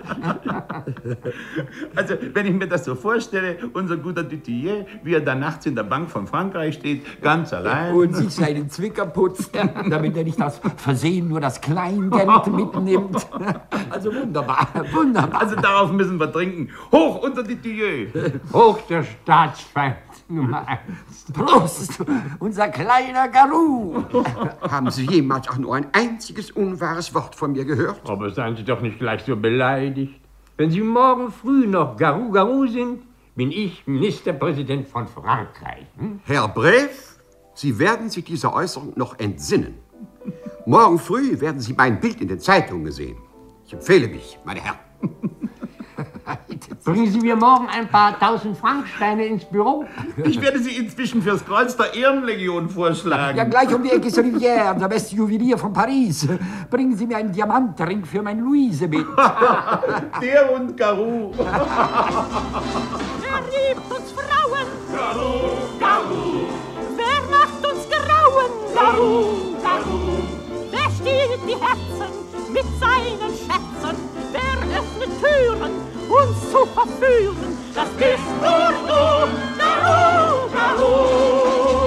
Also, wenn ich mir das so vorstelle, unser guter Dutilleux, wie er da nachts in der Bank von Frankreich steht, ganz allein. Und sich seinen Zwicker putzt, damit er nicht aus Versehen nur das Kleingeld mitnimmt. Also wunderbar, wunderbar. Also darauf müssen wir trinken. Hoch unser Dutilleux. Hoch der Staatsfeind Nummer 1. Prost, unser kleiner Garou. Haben Sie jemals auch nur ein einziges unwahres Wort von mir gehört? Aber seien Sie doch nicht gleich so beleidigt. Wenn Sie morgen früh noch Garou Garou sind, bin ich Ministerpräsident von Frankreich. Herr Brev, Sie werden sich dieser Äußerung noch entsinnen. Morgen früh werden Sie mein Bild in den Zeitungen sehen. Ich empfehle mich, meine Herren. Bringen Sie mir morgen ein paar 1000 Franksteine ins Büro. Ich werde Sie inzwischen fürs Kreuz der Ehrenlegion vorschlagen. Ja, gleich um die Ecke ist Rivière, der beste Juwelier von Paris. Bringen Sie mir einen Diamantring für mein Luise mit. Der und Garou. Wer liebt uns Frauen? Garou, Garou. Wer macht uns grauen? Garou, Garou. Wer stiehlt die Herzen mit seinen Schätzen? Wer öffnet Türen, uns zu verführen? Das bist nur du, Garou, Garou.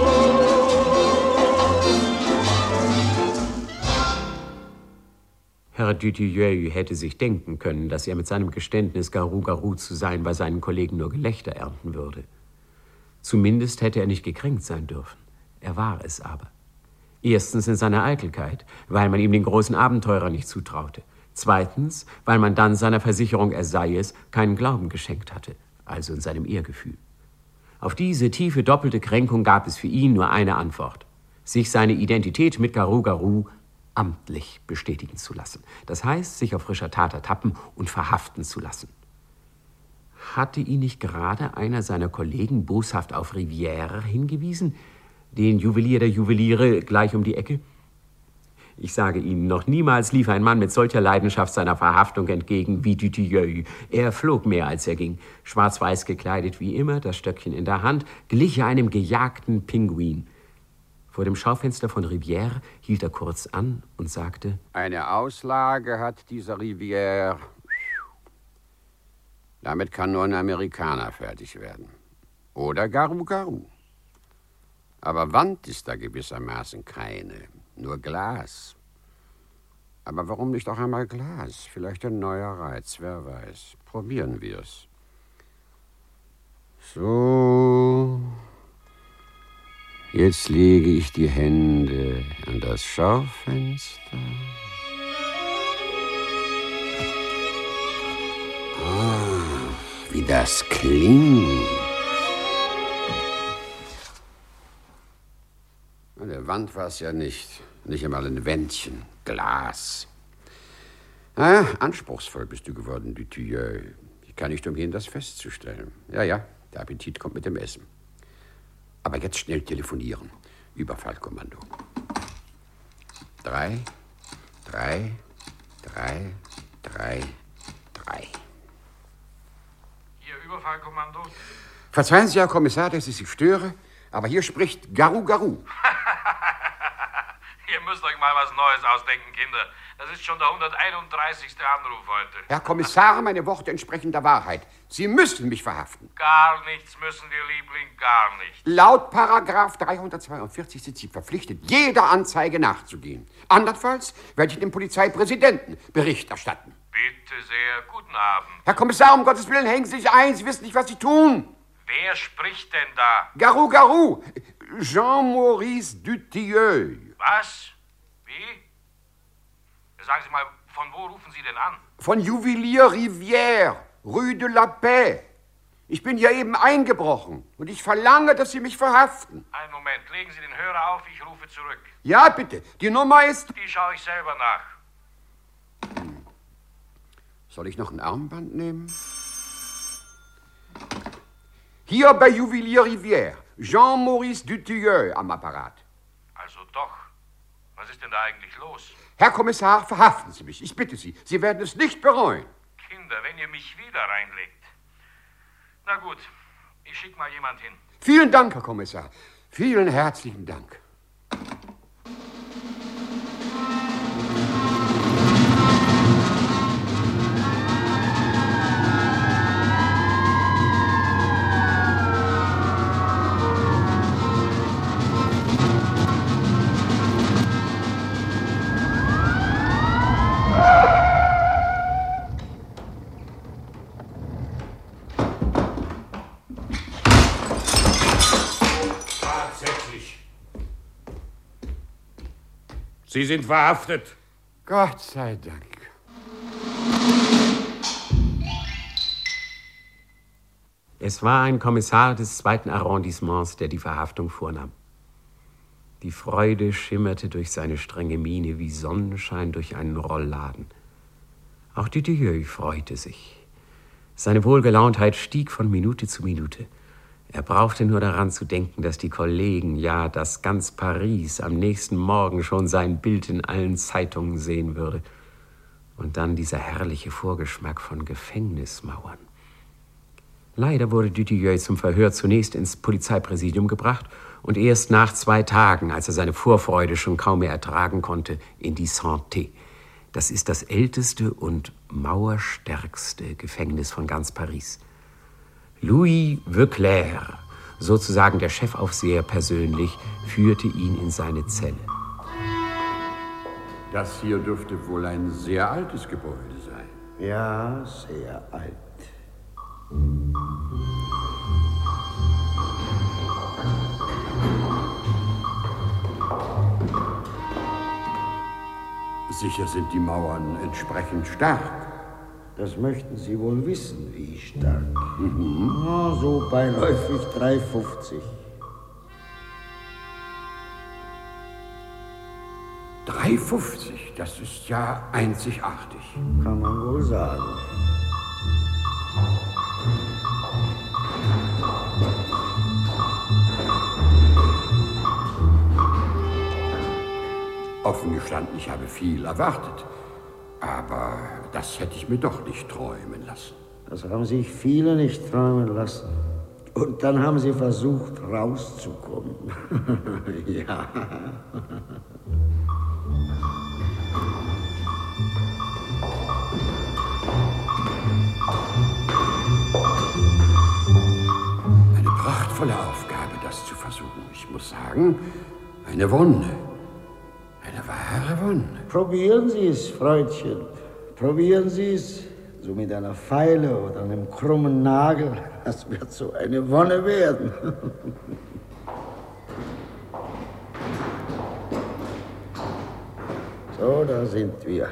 Herr Dutilleux hätte sich denken können, dass er mit seinem Geständnis, Garou Garou zu sein, bei seinen Kollegen nur Gelächter ernten würde. Zumindest hätte er nicht gekränkt sein dürfen. Er war es aber. Erstens in seiner Eitelkeit, weil man ihm den großen Abenteurer nicht zutraute. Zweitens, weil man dann seiner Versicherung, er sei es, keinen Glauben geschenkt hatte, also in seinem Ehrgefühl. Auf diese tiefe doppelte Kränkung gab es für ihn nur eine Antwort: sich seine Identität mit Garou Garou amtlich bestätigen zu lassen. Das heißt, sich auf frischer Tat ertappen und verhaften zu lassen. Hatte ihn nicht gerade einer seiner Kollegen boshaft auf Rivière hingewiesen, den Juwelier der Juweliere gleich um die Ecke? Ich sage Ihnen, noch niemals lief ein Mann mit solcher Leidenschaft seiner Verhaftung entgegen wie Dutilleux. Er flog mehr, als er ging. Schwarz-weiß gekleidet wie immer, das Stöckchen in der Hand, glich er einem gejagten Pinguin. Vor dem Schaufenster von Rivière hielt er kurz an und sagte: Eine Auslage hat dieser Rivière. Damit kann nur ein Amerikaner fertig werden. Oder Garou Garou. Aber Wand ist da gewissermaßen keine. Nur Glas. Aber warum nicht auch einmal Glas? Vielleicht ein neuer Reiz, wer weiß. Probieren wir's. So. Jetzt lege ich die Hände an das Schaufenster. Ah, wie das klingt. An der Wand war es ja nicht. Nicht einmal ein Wändchen. Glas. Ah, anspruchsvoll bist du geworden, Dutilleux. Ich kann nicht umhin, das festzustellen. Ja, der Appetit kommt mit dem Essen. Aber jetzt schnell telefonieren. Überfallkommando. 3, 3, 3, 3, 3. Hier, Überfallkommando. Verzeihen Sie, Herr Kommissar, dass ich Sie störe, aber hier spricht Garou Garou. Ihr müsst euch mal was Neues ausdenken, Kinder. Das ist schon der 131. Anruf heute. Herr Kommissar, meine Worte entsprechen der Wahrheit. Sie müssen mich verhaften. Gar nichts müssen wir, Liebling, gar nichts. Laut Paragraph 342 sind Sie verpflichtet, jeder Anzeige nachzugehen. Andernfalls werde ich dem Polizeipräsidenten Bericht erstatten. Bitte sehr, guten Abend. Herr Kommissar, um Gottes Willen, hängen Sie sich ein. Sie wissen nicht, was Sie tun. Wer spricht denn da? Garou Garou. Jean-Maurice Dutilleux. Was? Wie? Sagen Sie mal, von wo rufen Sie denn an? Von Juwelier Rivière, Rue de la Paix. Ich bin hier eben eingebrochen und ich verlange, dass Sie mich verhaften. Einen Moment, legen Sie den Hörer auf, ich rufe zurück. Ja, bitte. Die Nummer ist... Die schaue ich selber nach. Soll ich noch ein Armband nehmen? Hier bei Juwelier Rivière, Jean-Maurice Dutilleux am Apparat. Also doch. Was ist denn da eigentlich los? Herr Kommissar, verhaften Sie mich. Ich bitte Sie. Sie werden es nicht bereuen. Kinder, wenn ihr mich wieder reinlegt. Na gut, ich schicke mal jemand hin. Vielen Dank, Herr Kommissar. Vielen herzlichen Dank. Sie sind verhaftet. Gott sei Dank. Es war ein Kommissar des 2. Arrondissements, der die Verhaftung vornahm. Die Freude schimmerte durch seine strenge Miene wie Sonnenschein durch einen Rollladen. Auch Dutilleux freute sich. Seine Wohlgelauntheit stieg von Minute zu Minute. Er brauchte nur daran zu denken, dass die Kollegen, ja, dass ganz Paris am nächsten Morgen schon sein Bild in allen Zeitungen sehen würde. Und dann dieser herrliche Vorgeschmack von Gefängnismauern. Leider wurde Dutilleux zum Verhör zunächst ins Polizeipräsidium gebracht und erst nach 2 Tagen, als er seine Vorfreude schon kaum mehr ertragen konnte, in die Santé. Das ist das älteste und mauerstärkste Gefängnis von ganz Paris. Louis Veuclair, sozusagen der Chefaufseher persönlich, führte ihn in seine Zelle. Das hier dürfte wohl ein sehr altes Gebäude sein. Ja, sehr alt. Sicher sind die Mauern entsprechend stark. Das möchten Sie wohl wissen, wie stark. Ja, so beiläufig 3,50. 3,50, das ist ja einzigartig. Kann man wohl sagen. Offen gestanden, ich habe viel erwartet. Aber das hätte ich mir doch nicht träumen lassen. Das haben sich viele nicht träumen lassen. Und dann haben sie versucht, rauszukommen. Ja. Eine prachtvolle Aufgabe, das zu versuchen. Ich muss sagen, eine Wonne. Eine wahre Wonne. Probieren Sie es, Freundchen. Probieren Sie es. So mit einer Feile oder einem krummen Nagel. Das wird so eine Wonne werden. So, da sind wir.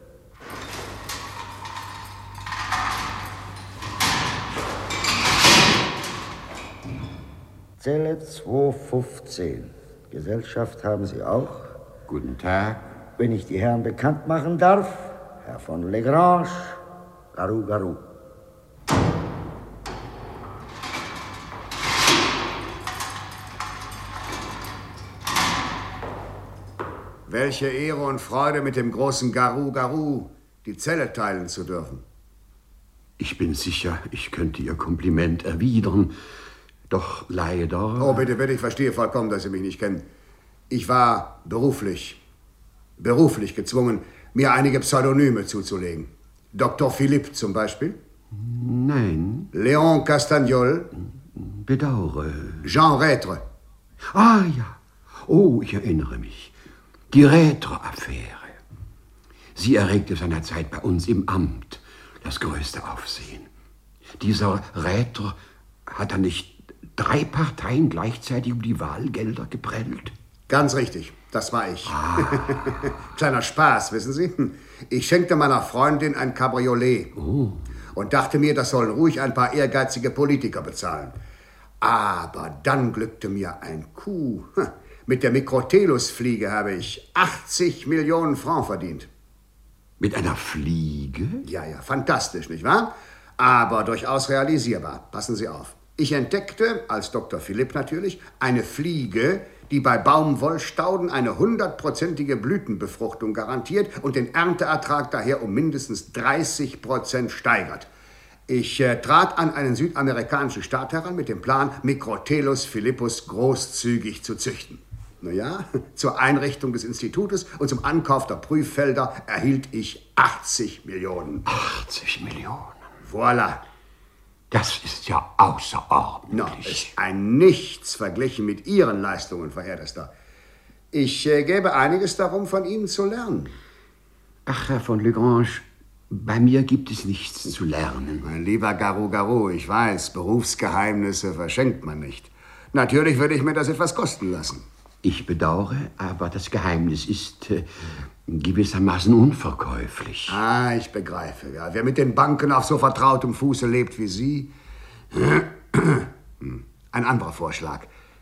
Zelle 215. Gesellschaft haben Sie auch? Guten Tag. Wenn ich die Herren bekannt machen darf, Herr von Lagrange, Garou Garou. Welche Ehre und Freude, mit dem großen Garou Garou die Zelle teilen zu dürfen. Ich bin sicher, ich könnte Ihr Kompliment erwidern. Doch leider... Oh, bitte, bitte, ich verstehe vollkommen, dass Sie mich nicht kennen. Ich war beruflich gezwungen, mir einige Pseudonyme zuzulegen. Dr. Philippe zum Beispiel? Nein. Léon Castagnol? Bedauere. Jean Rêtre? Ah, ja. Oh, ich erinnere mich. Die Rêtre-Affäre. Sie erregte seinerzeit bei uns im Amt das größte Aufsehen. Dieser Rêtre hat dann nicht 3 Parteien gleichzeitig um die Wahlgelder geprellt? Ganz richtig, das war ich. Kleiner Spaß, wissen Sie? Ich schenkte meiner Freundin ein Cabriolet und dachte mir, das sollen ruhig ein paar ehrgeizige Politiker bezahlen. Aber dann glückte mir ein Coup. Mit der Mikrotelus-Fliege habe ich 80 Millionen Francs verdient. Mit einer Fliege? Ja, ja, fantastisch, nicht wahr? Aber durchaus realisierbar. Passen Sie auf. Ich entdeckte, als Dr. Philipp natürlich, eine Fliege, die bei Baumwollstauden eine 100%ige Blütenbefruchtung garantiert und den Ernteertrag daher um mindestens 30% steigert. Ich trat an einen südamerikanischen Staat heran mit dem Plan, Microtelus philippus großzügig zu züchten. Naja, zur Einrichtung des Institutes und zum Ankauf der Prüffelder erhielt ich 80 Millionen. 80 Millionen? Voilà. Das ist ja außerordentlich. No, ist ein Nichts verglichen mit Ihren Leistungen, verehrtester. Ich gäbe einiges darum, von Ihnen zu lernen. Ach, Herr von Lagrange, bei mir gibt es nichts zu lernen. Mein lieber Garou Garou, ich weiß, Berufsgeheimnisse verschenkt man nicht. Natürlich würde ich mir das etwas kosten lassen. Ich bedauere, aber das Geheimnis ist gewissermaßen unverkäuflich. Ah, ich begreife, ja. Wer mit den Banken auf so vertrautem Fuße lebt wie Sie. Ein anderer Vorschlag.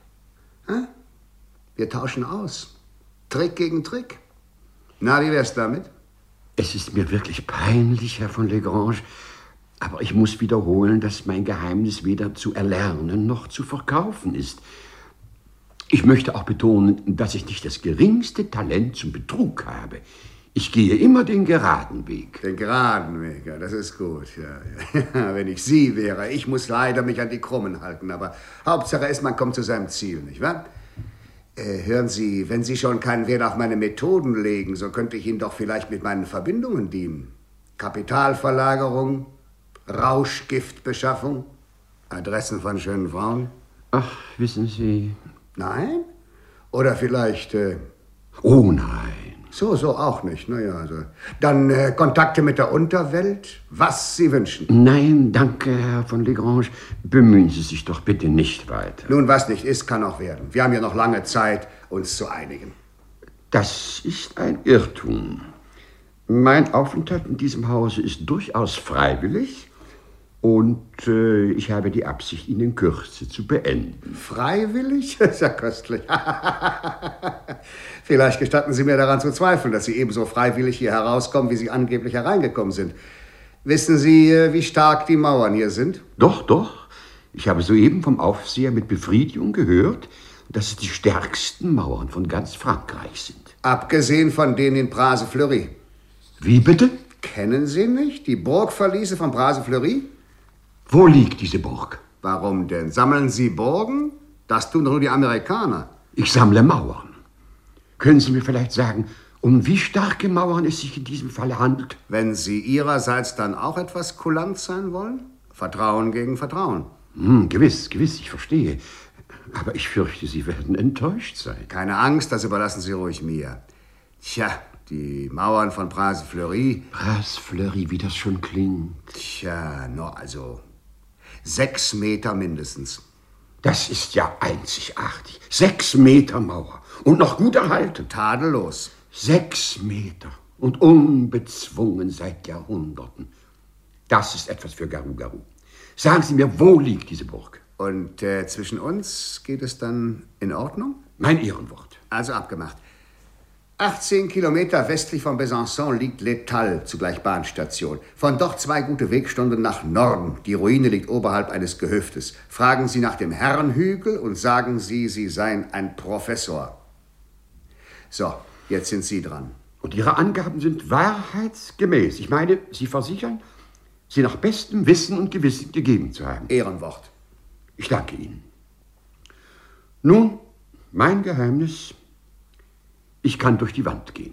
Wir tauschen aus. Trick gegen Trick. Na, wie wär's damit? Es ist mir wirklich peinlich, Herr von Lagrange, aber ich muss wiederholen, dass mein Geheimnis weder zu erlernen noch zu verkaufen ist. Ich möchte auch betonen, dass ich nicht das geringste Talent zum Betrug habe. Ich gehe immer den geraden Weg. Den geraden Weg, ja, das ist gut. Ja. Wenn ich Sie wäre, ich muss leider mich an die Krummen halten, aber Hauptsache ist, man kommt zu seinem Ziel, nicht wahr? Hören Sie, wenn Sie schon keinen Wert auf meine Methoden legen, so könnte ich Ihnen doch vielleicht mit meinen Verbindungen dienen. Kapitalverlagerung, Rauschgiftbeschaffung, Adressen von schönen Frauen. Ach, wissen Sie... Nein? Oder vielleicht... Oh nein. So auch nicht. Naja, also. Dann Kontakte mit der Unterwelt, was Sie wünschen. Nein, danke, Herr von Lagrange. Bemühen Sie sich doch bitte nicht weiter. Nun, was nicht ist, kann auch werden. Wir haben ja noch lange Zeit, uns zu einigen. Das ist ein Irrtum. Mein Aufenthalt in diesem Hause ist durchaus freiwillig und ich habe die Absicht, ihn in Kürze zu beenden. Freiwillig? Das ist ja köstlich. Vielleicht gestatten Sie mir daran zu zweifeln, dass Sie ebenso freiwillig hier herauskommen, wie Sie angeblich hereingekommen sind. Wissen Sie, wie stark die Mauern hier sind? Doch. Ich habe soeben vom Aufseher mit Befriedigung gehört, dass es die stärksten Mauern von ganz Frankreich sind. Abgesehen von denen in Bras-Fleury. Wie bitte? Kennen Sie nicht die Burgverliese von Bras-Fleury? Wo liegt diese Burg? Warum denn? Sammeln Sie Burgen? Das tun doch nur die Amerikaner. Ich sammle Mauern. Können Sie mir vielleicht sagen, um wie starke Mauern es sich in diesem Falle handelt? Wenn Sie Ihrerseits dann auch etwas kulant sein wollen? Vertrauen gegen Vertrauen. Gewiss, ich verstehe. Aber ich fürchte, Sie werden enttäuscht sein. Keine Angst, das überlassen Sie ruhig mir. Tja, die Mauern von Bras-Fleury. Bras-Fleury, wie das schon klingt. Tja, 6 Meter mindestens. Das ist ja einzigartig. 6 Meter Mauer. Und noch gut erhalten. Tadellos. 6 Meter. Und unbezwungen seit Jahrhunderten. Das ist etwas für Garou-Garou. Sagen Sie mir, wo liegt diese Burg? Und zwischen uns geht es dann in Ordnung? Mein Ehrenwort. Also abgemacht. 18 Kilometer westlich von Besançon liegt L'Étal, zugleich Bahnstation. Von dort 2 gute Wegstunden nach Norden. Die Ruine liegt oberhalb eines Gehöftes. Fragen Sie nach dem Herrenhügel und sagen Sie, Sie seien ein Professor. So, jetzt sind Sie dran. Und Ihre Angaben sind wahrheitsgemäß. Ich meine, Sie versichern, sie nach bestem Wissen und Gewissen gegeben zu haben. Ehrenwort. Ich danke Ihnen. Nun, mein Geheimnis... Ich kann durch die Wand gehen.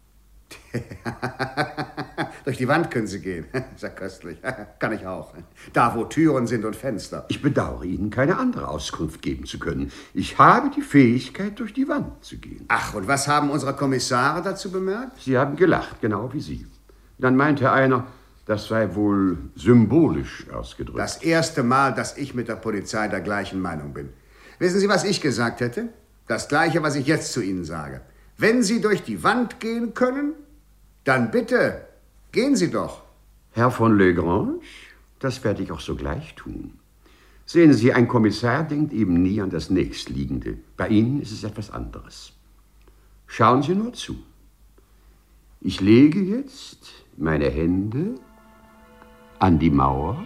Durch die Wand können Sie gehen. Ist ja köstlich. Kann ich auch. Da, wo Türen sind und Fenster. Ich bedauere Ihnen, keine andere Auskunft geben zu können. Ich habe die Fähigkeit, durch die Wand zu gehen. Ach, und was haben unsere Kommissare dazu bemerkt? Sie haben gelacht, genau wie Sie. Dann meinte einer, das sei wohl symbolisch ausgedrückt. Das erste Mal, dass ich mit der Polizei der gleichen Meinung bin. Wissen Sie, was ich gesagt hätte? Das Gleiche, was ich jetzt zu Ihnen sage. Wenn Sie durch die Wand gehen können, dann bitte, gehen Sie doch. Herr von Lagrange, das werde ich auch sogleich tun. Sehen Sie, ein Kommissar denkt eben nie an das Nächstliegende. Bei Ihnen ist es etwas anderes. Schauen Sie nur zu. Ich lege jetzt meine Hände an die Mauer.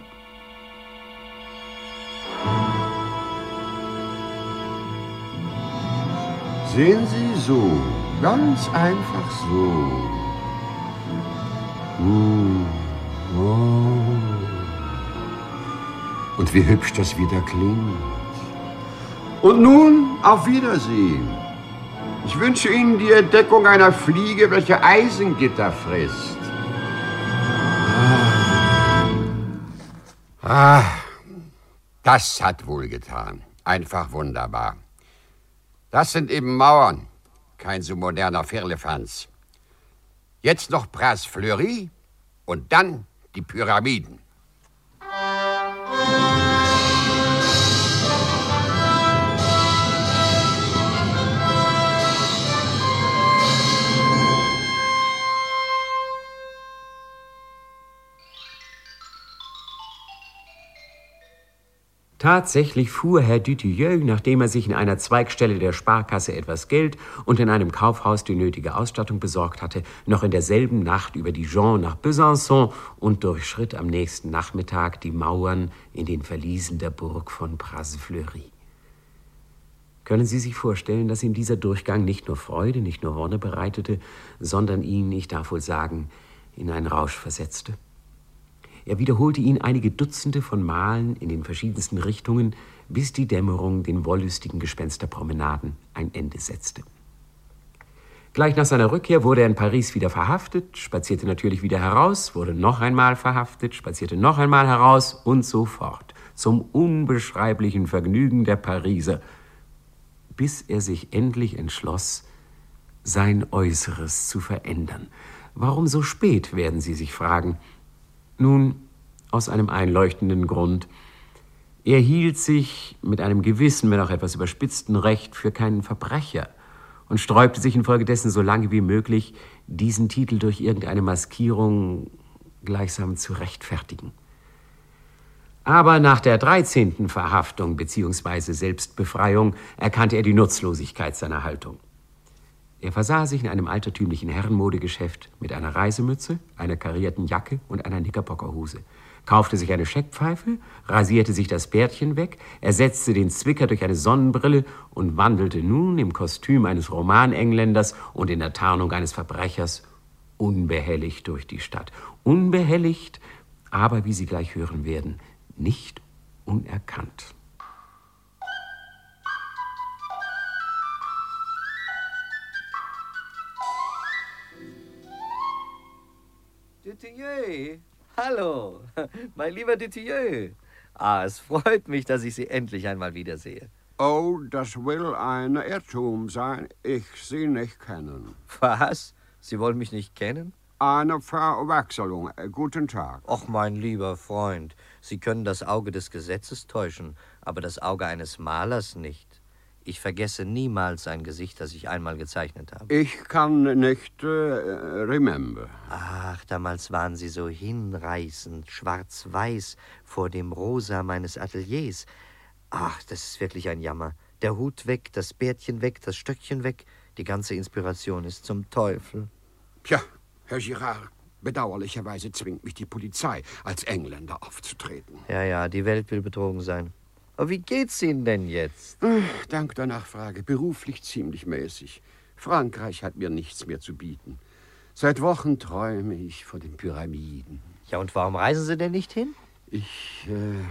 Sehen Sie, so, ganz einfach so. Und wie hübsch das wieder klingt. Und nun, auf Wiedersehen. Ich wünsche Ihnen die Entdeckung einer Fliege, welche Eisengitter frisst. Das hat wohlgetan. Einfach wunderbar. Das sind eben Mauern, kein so moderner Firlefanz. Jetzt noch Bras-Fleury und dann die Pyramiden. Tatsächlich fuhr Herr Dutilleul, nachdem er sich in einer Zweigstelle der Sparkasse etwas Geld und in einem Kaufhaus die nötige Ausstattung besorgt hatte, noch in derselben Nacht über Dijon nach Besançon und durchschritt am nächsten Nachmittag die Mauern in den Verliesen der Burg von Praz-Fleury. Können Sie sich vorstellen, dass ihm dieser Durchgang nicht nur Freude, nicht nur Wonne bereitete, sondern ihn, ich darf wohl sagen, in einen Rausch versetzte? Er wiederholte ihn einige Dutzende von Malen in den verschiedensten Richtungen, bis die Dämmerung den wollüstigen Gespensterpromenaden ein Ende setzte. Gleich nach seiner Rückkehr wurde er in Paris wieder verhaftet, spazierte natürlich wieder heraus, wurde noch einmal verhaftet, spazierte noch einmal heraus und so fort, zum unbeschreiblichen Vergnügen der Pariser, bis er sich endlich entschloss, sein Äußeres zu verändern. Warum so spät, werden Sie sich fragen. Nun, aus einem einleuchtenden Grund. Er hielt sich mit einem gewissen, wenn auch etwas überspitzten Recht für keinen Verbrecher und sträubte sich infolgedessen so lange wie möglich, diesen Titel durch irgendeine Maskierung gleichsam zu rechtfertigen. Aber nach der 13. Verhaftung bzw. Selbstbefreiung erkannte er die Nutzlosigkeit seiner Haltung. Er versah sich in einem altertümlichen Herrenmodegeschäft mit einer Reisemütze, einer karierten Jacke und einer Knickerbockerhose, kaufte sich eine Scheckpfeife, rasierte sich das Bärtchen weg, ersetzte den Zwicker durch eine Sonnenbrille und wandelte nun im Kostüm eines Romanengländers und in der Tarnung eines Verbrechers unbehelligt durch die Stadt. Unbehelligt, aber, wie Sie gleich hören werden, nicht unerkannt. Dutilleul, hallo, mein lieber Dutilleul. Es freut mich, dass ich Sie endlich einmal wiedersehe. Oh, das will ein Irrtum sein. Ich Sie nicht kennen. Was? Sie wollen mich nicht kennen? Eine Verwechslung. Guten Tag. Och, mein lieber Freund, Sie können das Auge des Gesetzes täuschen, aber das Auge eines Malers nicht. Ich vergesse niemals ein Gesicht, das ich einmal gezeichnet habe. Ich kann nicht remember. Ach, damals waren Sie so hinreißend, schwarz-weiß, vor dem Rosa meines Ateliers. Ach, das ist wirklich ein Jammer. Der Hut weg, das Bärtchen weg, das Stöckchen weg. Die ganze Inspiration ist zum Teufel. Tja, Herr Girard, bedauerlicherweise zwingt mich die Polizei, als Engländer aufzutreten. Ja, die Welt will betrogen sein. Aber wie geht's Ihnen denn jetzt? Dank der Nachfrage. Beruflich ziemlich mäßig. Frankreich hat mir nichts mehr zu bieten. Seit Wochen träume ich von den Pyramiden. Ja, und warum reisen Sie denn nicht hin? Ich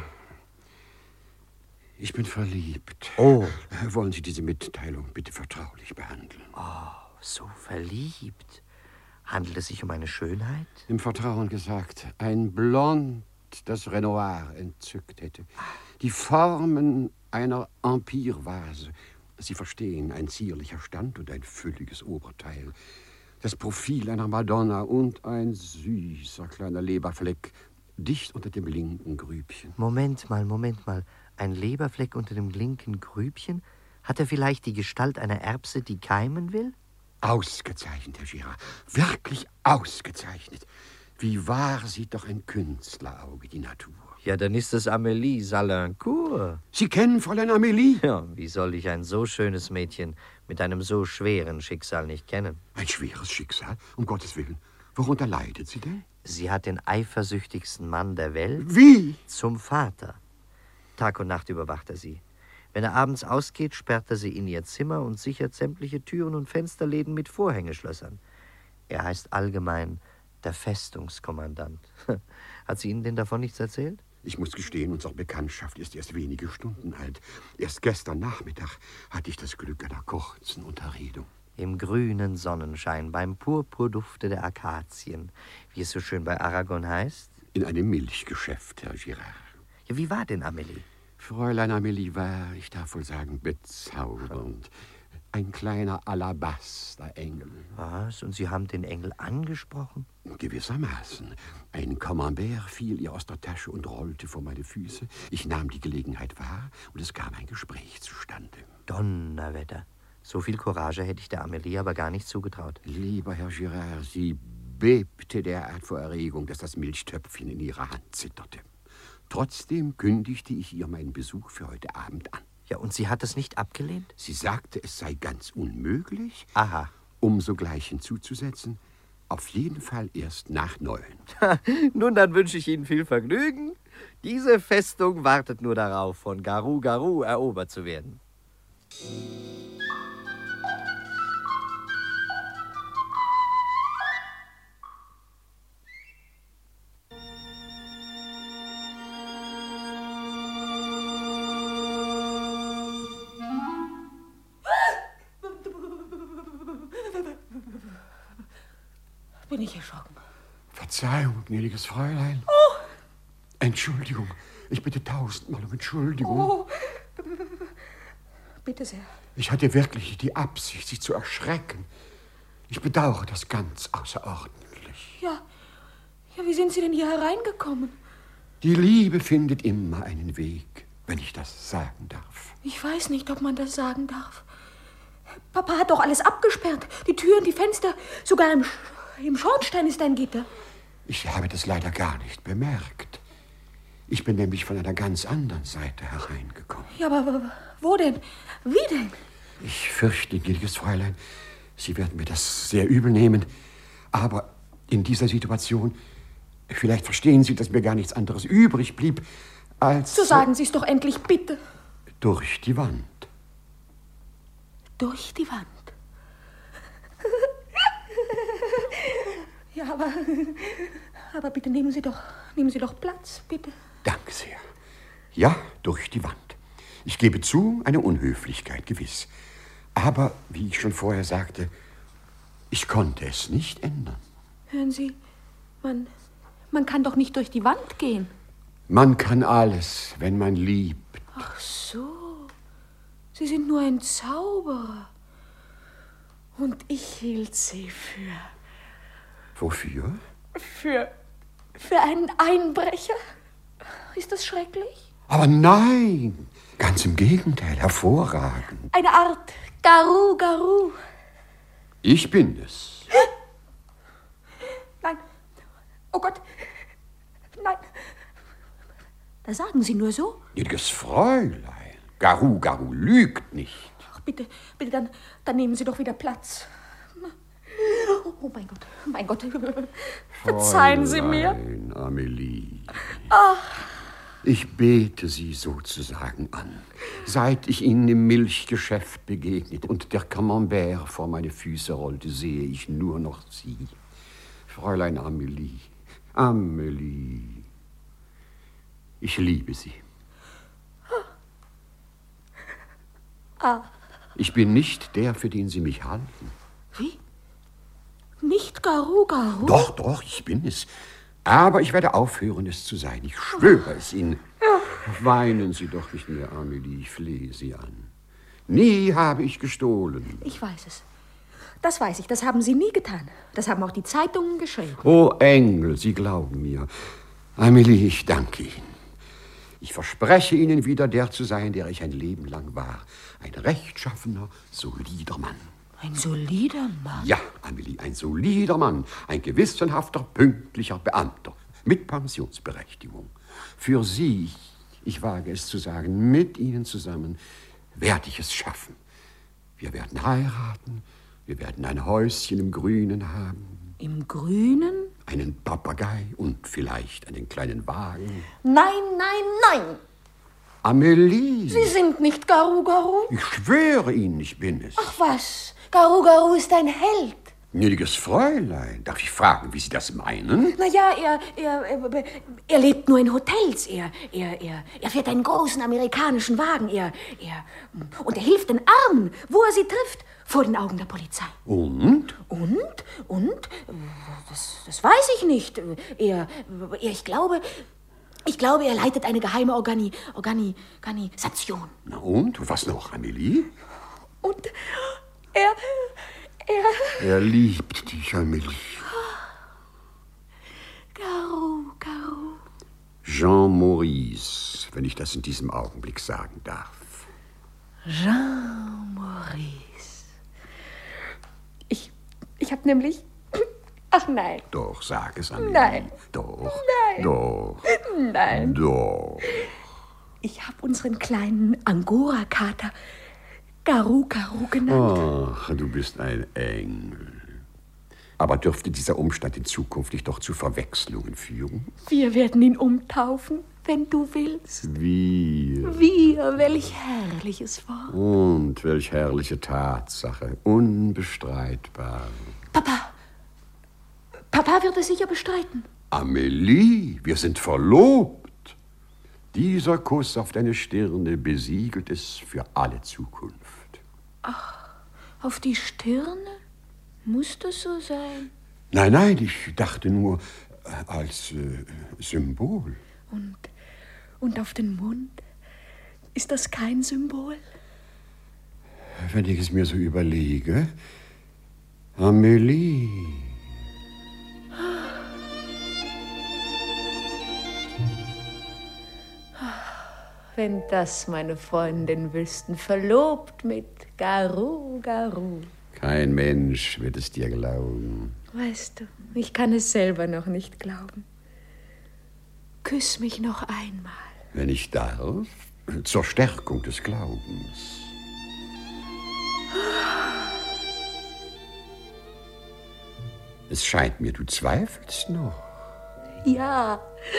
bin verliebt. Oh. Wollen Sie diese Mitteilung bitte vertraulich behandeln? Oh, so verliebt. Handelt es sich um eine Schönheit? Im Vertrauen gesagt, ein Blond, das Renoir entzückt hätte. Die Formen einer Empire-Vase. Sie verstehen, ein zierlicher Stand und ein fülliges Oberteil. Das Profil einer Madonna und ein süßer kleiner Leberfleck, dicht unter dem linken Grübchen. Moment mal. Ein Leberfleck unter dem linken Grübchen? Hat er vielleicht die Gestalt einer Erbse, die keimen will? Ausgezeichnet, Herr Girard. Wirklich ausgezeichnet. Wie wahr sieht doch ein Künstlerauge die Natur. Ja, dann ist es Amélie Salincourt. Sie kennen Fräulein Amélie? Ja, wie soll ich ein so schönes Mädchen mit einem so schweren Schicksal nicht kennen? Ein schweres Schicksal? Um Gottes Willen. Worunter leidet sie denn? Sie hat den eifersüchtigsten Mann der Welt. Wie? Zum Vater. Tag und Nacht überwacht er sie. Wenn er abends ausgeht, sperrt er sie in ihr Zimmer und sichert sämtliche Türen und Fensterläden mit Vorhängeschlössern. Er heißt allgemein der Festungskommandant. Hat sie Ihnen denn davon nichts erzählt? Ich muss gestehen, unsere Bekanntschaft ist erst wenige Stunden alt. Erst gestern Nachmittag hatte ich das Glück einer kurzen Unterredung. Im grünen Sonnenschein, beim Purpurdufte der Akazien, wie es so schön bei Aragon heißt? In einem Milchgeschäft, Herr Girard. Ja, wie war denn Amélie? Fräulein Amélie war, ich darf wohl sagen, bezaubernd. Ein kleiner Alabasterengel. Was? Und Sie haben den Engel angesprochen? Gewissermaßen. Ein Camembert fiel ihr aus der Tasche und rollte vor meine Füße. Ich nahm die Gelegenheit wahr und es kam ein Gespräch zustande. Donnerwetter. So viel Courage hätte ich der Amélie aber gar nicht zugetraut. Lieber Herr Girard, sie bebte derart vor Erregung, dass das Milchtöpfchen in ihrer Hand zitterte. Trotzdem kündigte ich ihr meinen Besuch für heute Abend an. Ja, und sie hat es nicht abgelehnt? Sie sagte, es sei ganz unmöglich. Aha. Um sogleich hinzuzusetzen, auf jeden Fall erst nach 9. Nun, dann wünsche ich Ihnen viel Vergnügen. Diese Festung wartet nur darauf, von Garou Garou erobert zu werden. Bin ich erschrocken. Verzeihung, gnädiges Fräulein. Oh! Entschuldigung. Ich bitte 1000-mal um Entschuldigung. Oh! Bitte sehr. Ich hatte wirklich die Absicht, Sie zu erschrecken. Ich bedauere das ganz außerordentlich. Ja, wie sind Sie denn hier hereingekommen? Die Liebe findet immer einen Weg, wenn ich das sagen darf. Ich weiß nicht, ob man das sagen darf. Papa hat doch alles abgesperrt. Die Türen, die Fenster, sogar im Schornstein ist ein Gitter. Ich habe das leider gar nicht bemerkt. Ich bin nämlich von einer ganz anderen Seite hereingekommen. Ja, aber wo denn? Wie denn? Ich fürchte, gnädiges Fräulein, Sie werden mir das sehr übel nehmen. Aber in dieser Situation, vielleicht verstehen Sie, dass mir gar nichts anderes übrig blieb, als... So sagen Sie es doch endlich, bitte. Durch die Wand. Durch die Wand? Ja, aber bitte nehmen Sie doch Platz, bitte. Danke sehr. Ja, durch die Wand. Ich gebe zu, eine Unhöflichkeit, gewiss. Aber, wie ich schon vorher sagte, ich konnte es nicht ändern. Hören Sie, man kann doch nicht durch die Wand gehen. Man kann alles, wenn man liebt. Ach so, Sie sind nur ein Zauberer. Und ich hielt Sie für... Wofür? Für einen Einbrecher? Ist das schrecklich? Aber nein, ganz im Gegenteil, hervorragend. Eine Art Garou Garou. Ich bin es. Nein, oh Gott, nein. Da sagen Sie nur so. Gnädiges Fräulein, Garou Garou lügt nicht. Ach, bitte, dann nehmen Sie doch wieder Platz. Oh mein Gott, verzeihen Sie mir. Fräulein Amelie. Ach. Ich bete Sie sozusagen an. Seit ich Ihnen im Milchgeschäft begegnet und der Camembert vor meine Füße rollte, sehe ich nur noch Sie. Fräulein Amelie, Amelie. Ich liebe Sie. Ah. Ich bin nicht der, für den Sie mich halten. Wie? Nicht Garou Garou? Doch, ich bin es. Aber ich werde aufhören, es zu sein. Ich schwöre es Ihnen. Weinen Sie doch nicht mehr, Amelie. Ich flehe Sie an. Nie habe ich gestohlen. Ich weiß es. Das weiß ich. Das haben Sie nie getan. Das haben auch die Zeitungen geschrieben. Oh, Engel, Sie glauben mir. Amelie, ich danke Ihnen. Ich verspreche Ihnen wieder der zu sein, der ich ein Leben lang war. Ein rechtschaffener, solider Mann. Ein solider Mann? Ja, Amelie, ein solider Mann. Ein gewissenhafter, pünktlicher Beamter. Mit Pensionsberechtigung. Für Sie, ich wage es zu sagen, mit Ihnen zusammen, werde ich es schaffen. Wir werden heiraten. Wir werden ein Häuschen im Grünen haben. Im Grünen? Einen Papagei und vielleicht einen kleinen Wagen. Nein. Amelie! Sie sind nicht Garou Garou? Ich schwöre Ihnen, ich bin es. Ach was, Garou Garou ist ein Held. Gnädiges Fräulein, darf ich fragen, wie Sie das meinen? Na ja, er lebt nur in Hotels. Er fährt einen großen amerikanischen Wagen. Und er hilft den Armen, wo er sie trifft, vor den Augen der Polizei. Und? Das weiß ich nicht. Ich glaube, er leitet eine geheime Organisation. Na und? Was noch, Amelie? Und er liebt dich, Amelie. Garou. Jean Maurice, wenn ich das in diesem Augenblick sagen darf. Jean Maurice. Ich habe nämlich... Ach nein. Doch, sag es, Amelie. Nein. Doch. Nein. Doch. Nein. Doch. Ich habe unseren kleinen Angora-Kater Garu Garu genannt. Ach, du bist ein Engel. Aber dürfte dieser Umstand in Zukunft nicht doch zu Verwechslungen führen? Wir werden ihn umtaufen, wenn du willst. Wir. Wir, welch herrliches Wort. Und welch herrliche Tatsache. Unbestreitbar. Papa wird es sicher bestreiten. Amelie, wir sind verlobt. Dieser Kuss auf deine Stirne besiegelt es für alle Zukunft. Ach, auf die Stirne? Muss das so sein? Nein, ich dachte nur als Symbol. Und auf den Mund? Ist das kein Symbol? Wenn ich es mir so überlege, Amelie. Wenn das meine Freundin wüssten, verlobt mit Garu Garu. Kein Mensch wird es dir glauben. Weißt du, ich kann es selber noch nicht glauben. Küss mich noch einmal. Wenn ich darf, zur Stärkung des Glaubens. Es scheint mir, du zweifelst noch. Ja.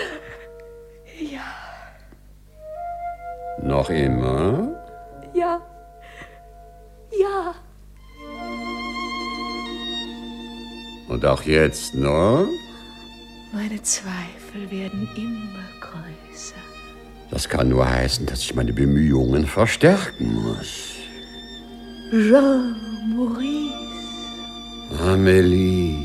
Noch immer? Ja. Und auch jetzt noch? Meine Zweifel werden immer größer. Das kann nur heißen, dass ich meine Bemühungen verstärken muss. Jean Maurice. Amélie.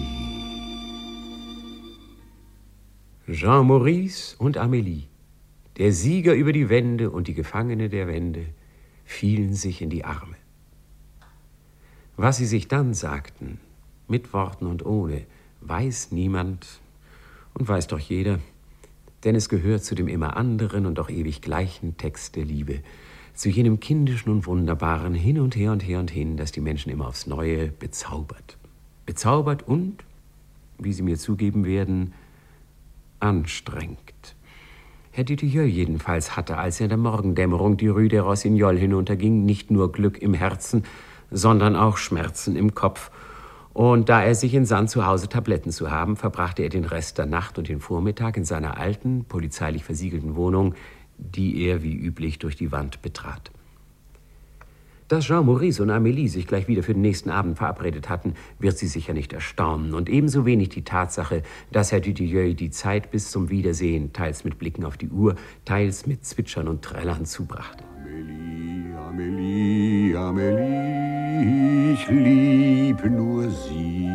Jean Maurice und Amélie, der Sieger über die Wände und die Gefangene der Wände, fielen sich in die Arme. Was sie sich dann sagten, mit Worten und ohne, weiß niemand und weiß doch jeder, denn es gehört zu dem immer anderen und doch ewig gleichen Text der Liebe, zu jenem kindischen und wunderbaren Hin und her und her und hin, das die Menschen immer aufs Neue bezaubert. Bezaubert und, wie sie mir zugeben werden, anstrengt. Herr Dutilleul jedenfalls hatte, als er in der Morgendämmerung die Rue des Rossignols hinunterging, nicht nur Glück im Herzen, sondern auch Schmerzen im Kopf. Und da er sich entsann, zu Hause Tabletten zu haben, verbrachte er den Rest der Nacht und den Vormittag in seiner alten, polizeilich versiegelten Wohnung, die er wie üblich durch die Wand betrat. Dass Jean Maurice und Amélie sich gleich wieder für den nächsten Abend verabredet hatten, wird sie sicher nicht erstaunen. Und ebenso wenig die Tatsache, dass Herr Dutilleul die Zeit bis zum Wiedersehen teils mit Blicken auf die Uhr, teils mit Zwitschern und Trällern zubrachte. Amélie, Amélie, ich lieb nur sie.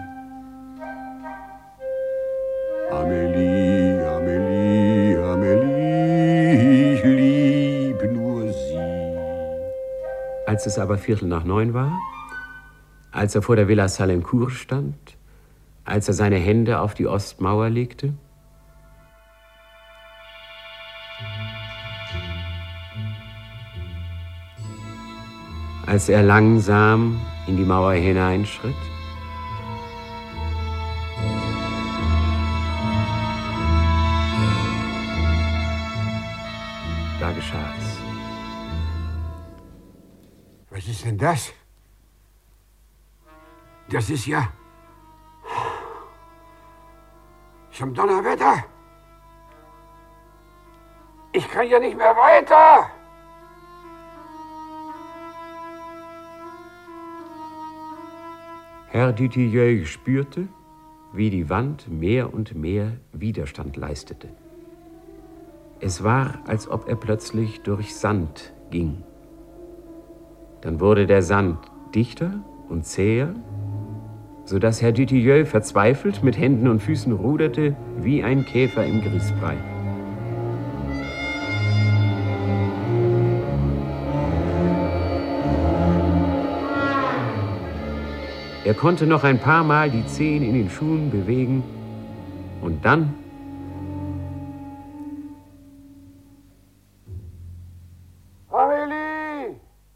Amélie, Amélie, Amélie, ich lieb nur sie. Als es aber 8:45 war, als er vor der Villa Salencourt stand, als er seine Hände auf die Ostmauer legte, als er langsam in die Mauer hineinschritt, da geschah es. Was ist denn das? Das ist ja... Zum Donnerwetter! Ich kann ja nicht mehr weiter! Herr Dutilleul spürte, wie die Wand mehr und mehr Widerstand leistete. Es war, als ob er plötzlich durch Sand ging. Dann wurde der Sand dichter und zäher, sodass Herr Dutilleul verzweifelt mit Händen und Füßen ruderte wie ein Käfer im Grießbrei. Er konnte noch ein paar Mal die Zehen in den Schuhen bewegen und dann Amélie!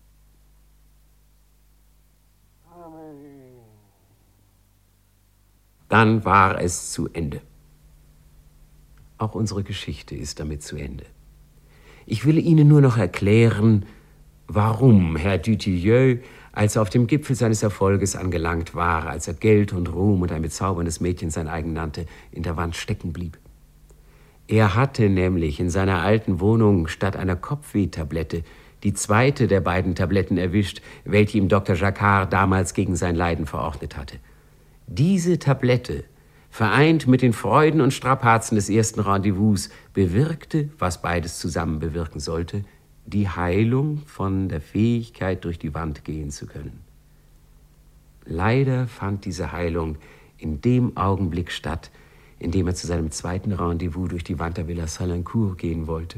Amélie! Dann war es zu Ende. Auch unsere Geschichte ist damit zu Ende. Ich will Ihnen nur noch erklären, warum Herr Dutilleux, als er auf dem Gipfel seines Erfolges angelangt war, als er Geld und Ruhm und ein bezauberndes Mädchen sein eigen nannte, in der Wand stecken blieb. Er hatte nämlich in seiner alten Wohnung statt einer Kopfwehtablette die zweite der beiden Tabletten erwischt, welche ihm Dr. Jacquard damals gegen sein Leiden verordnet hatte. Diese Tablette, vereint mit den Freuden und Strapazen des ersten Rendezvous, bewirkte, was beides zusammen bewirken sollte, die Heilung von der Fähigkeit, durch die Wand gehen zu können. Leider fand diese Heilung in dem Augenblick statt, in dem er zu seinem zweiten Rendezvous durch die Wand der Villa Salincourt gehen wollte.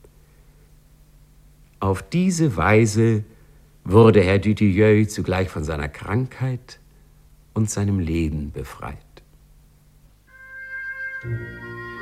Auf diese Weise wurde Herr Dutilleux zugleich von seiner Krankheit und seinem Leben befreit.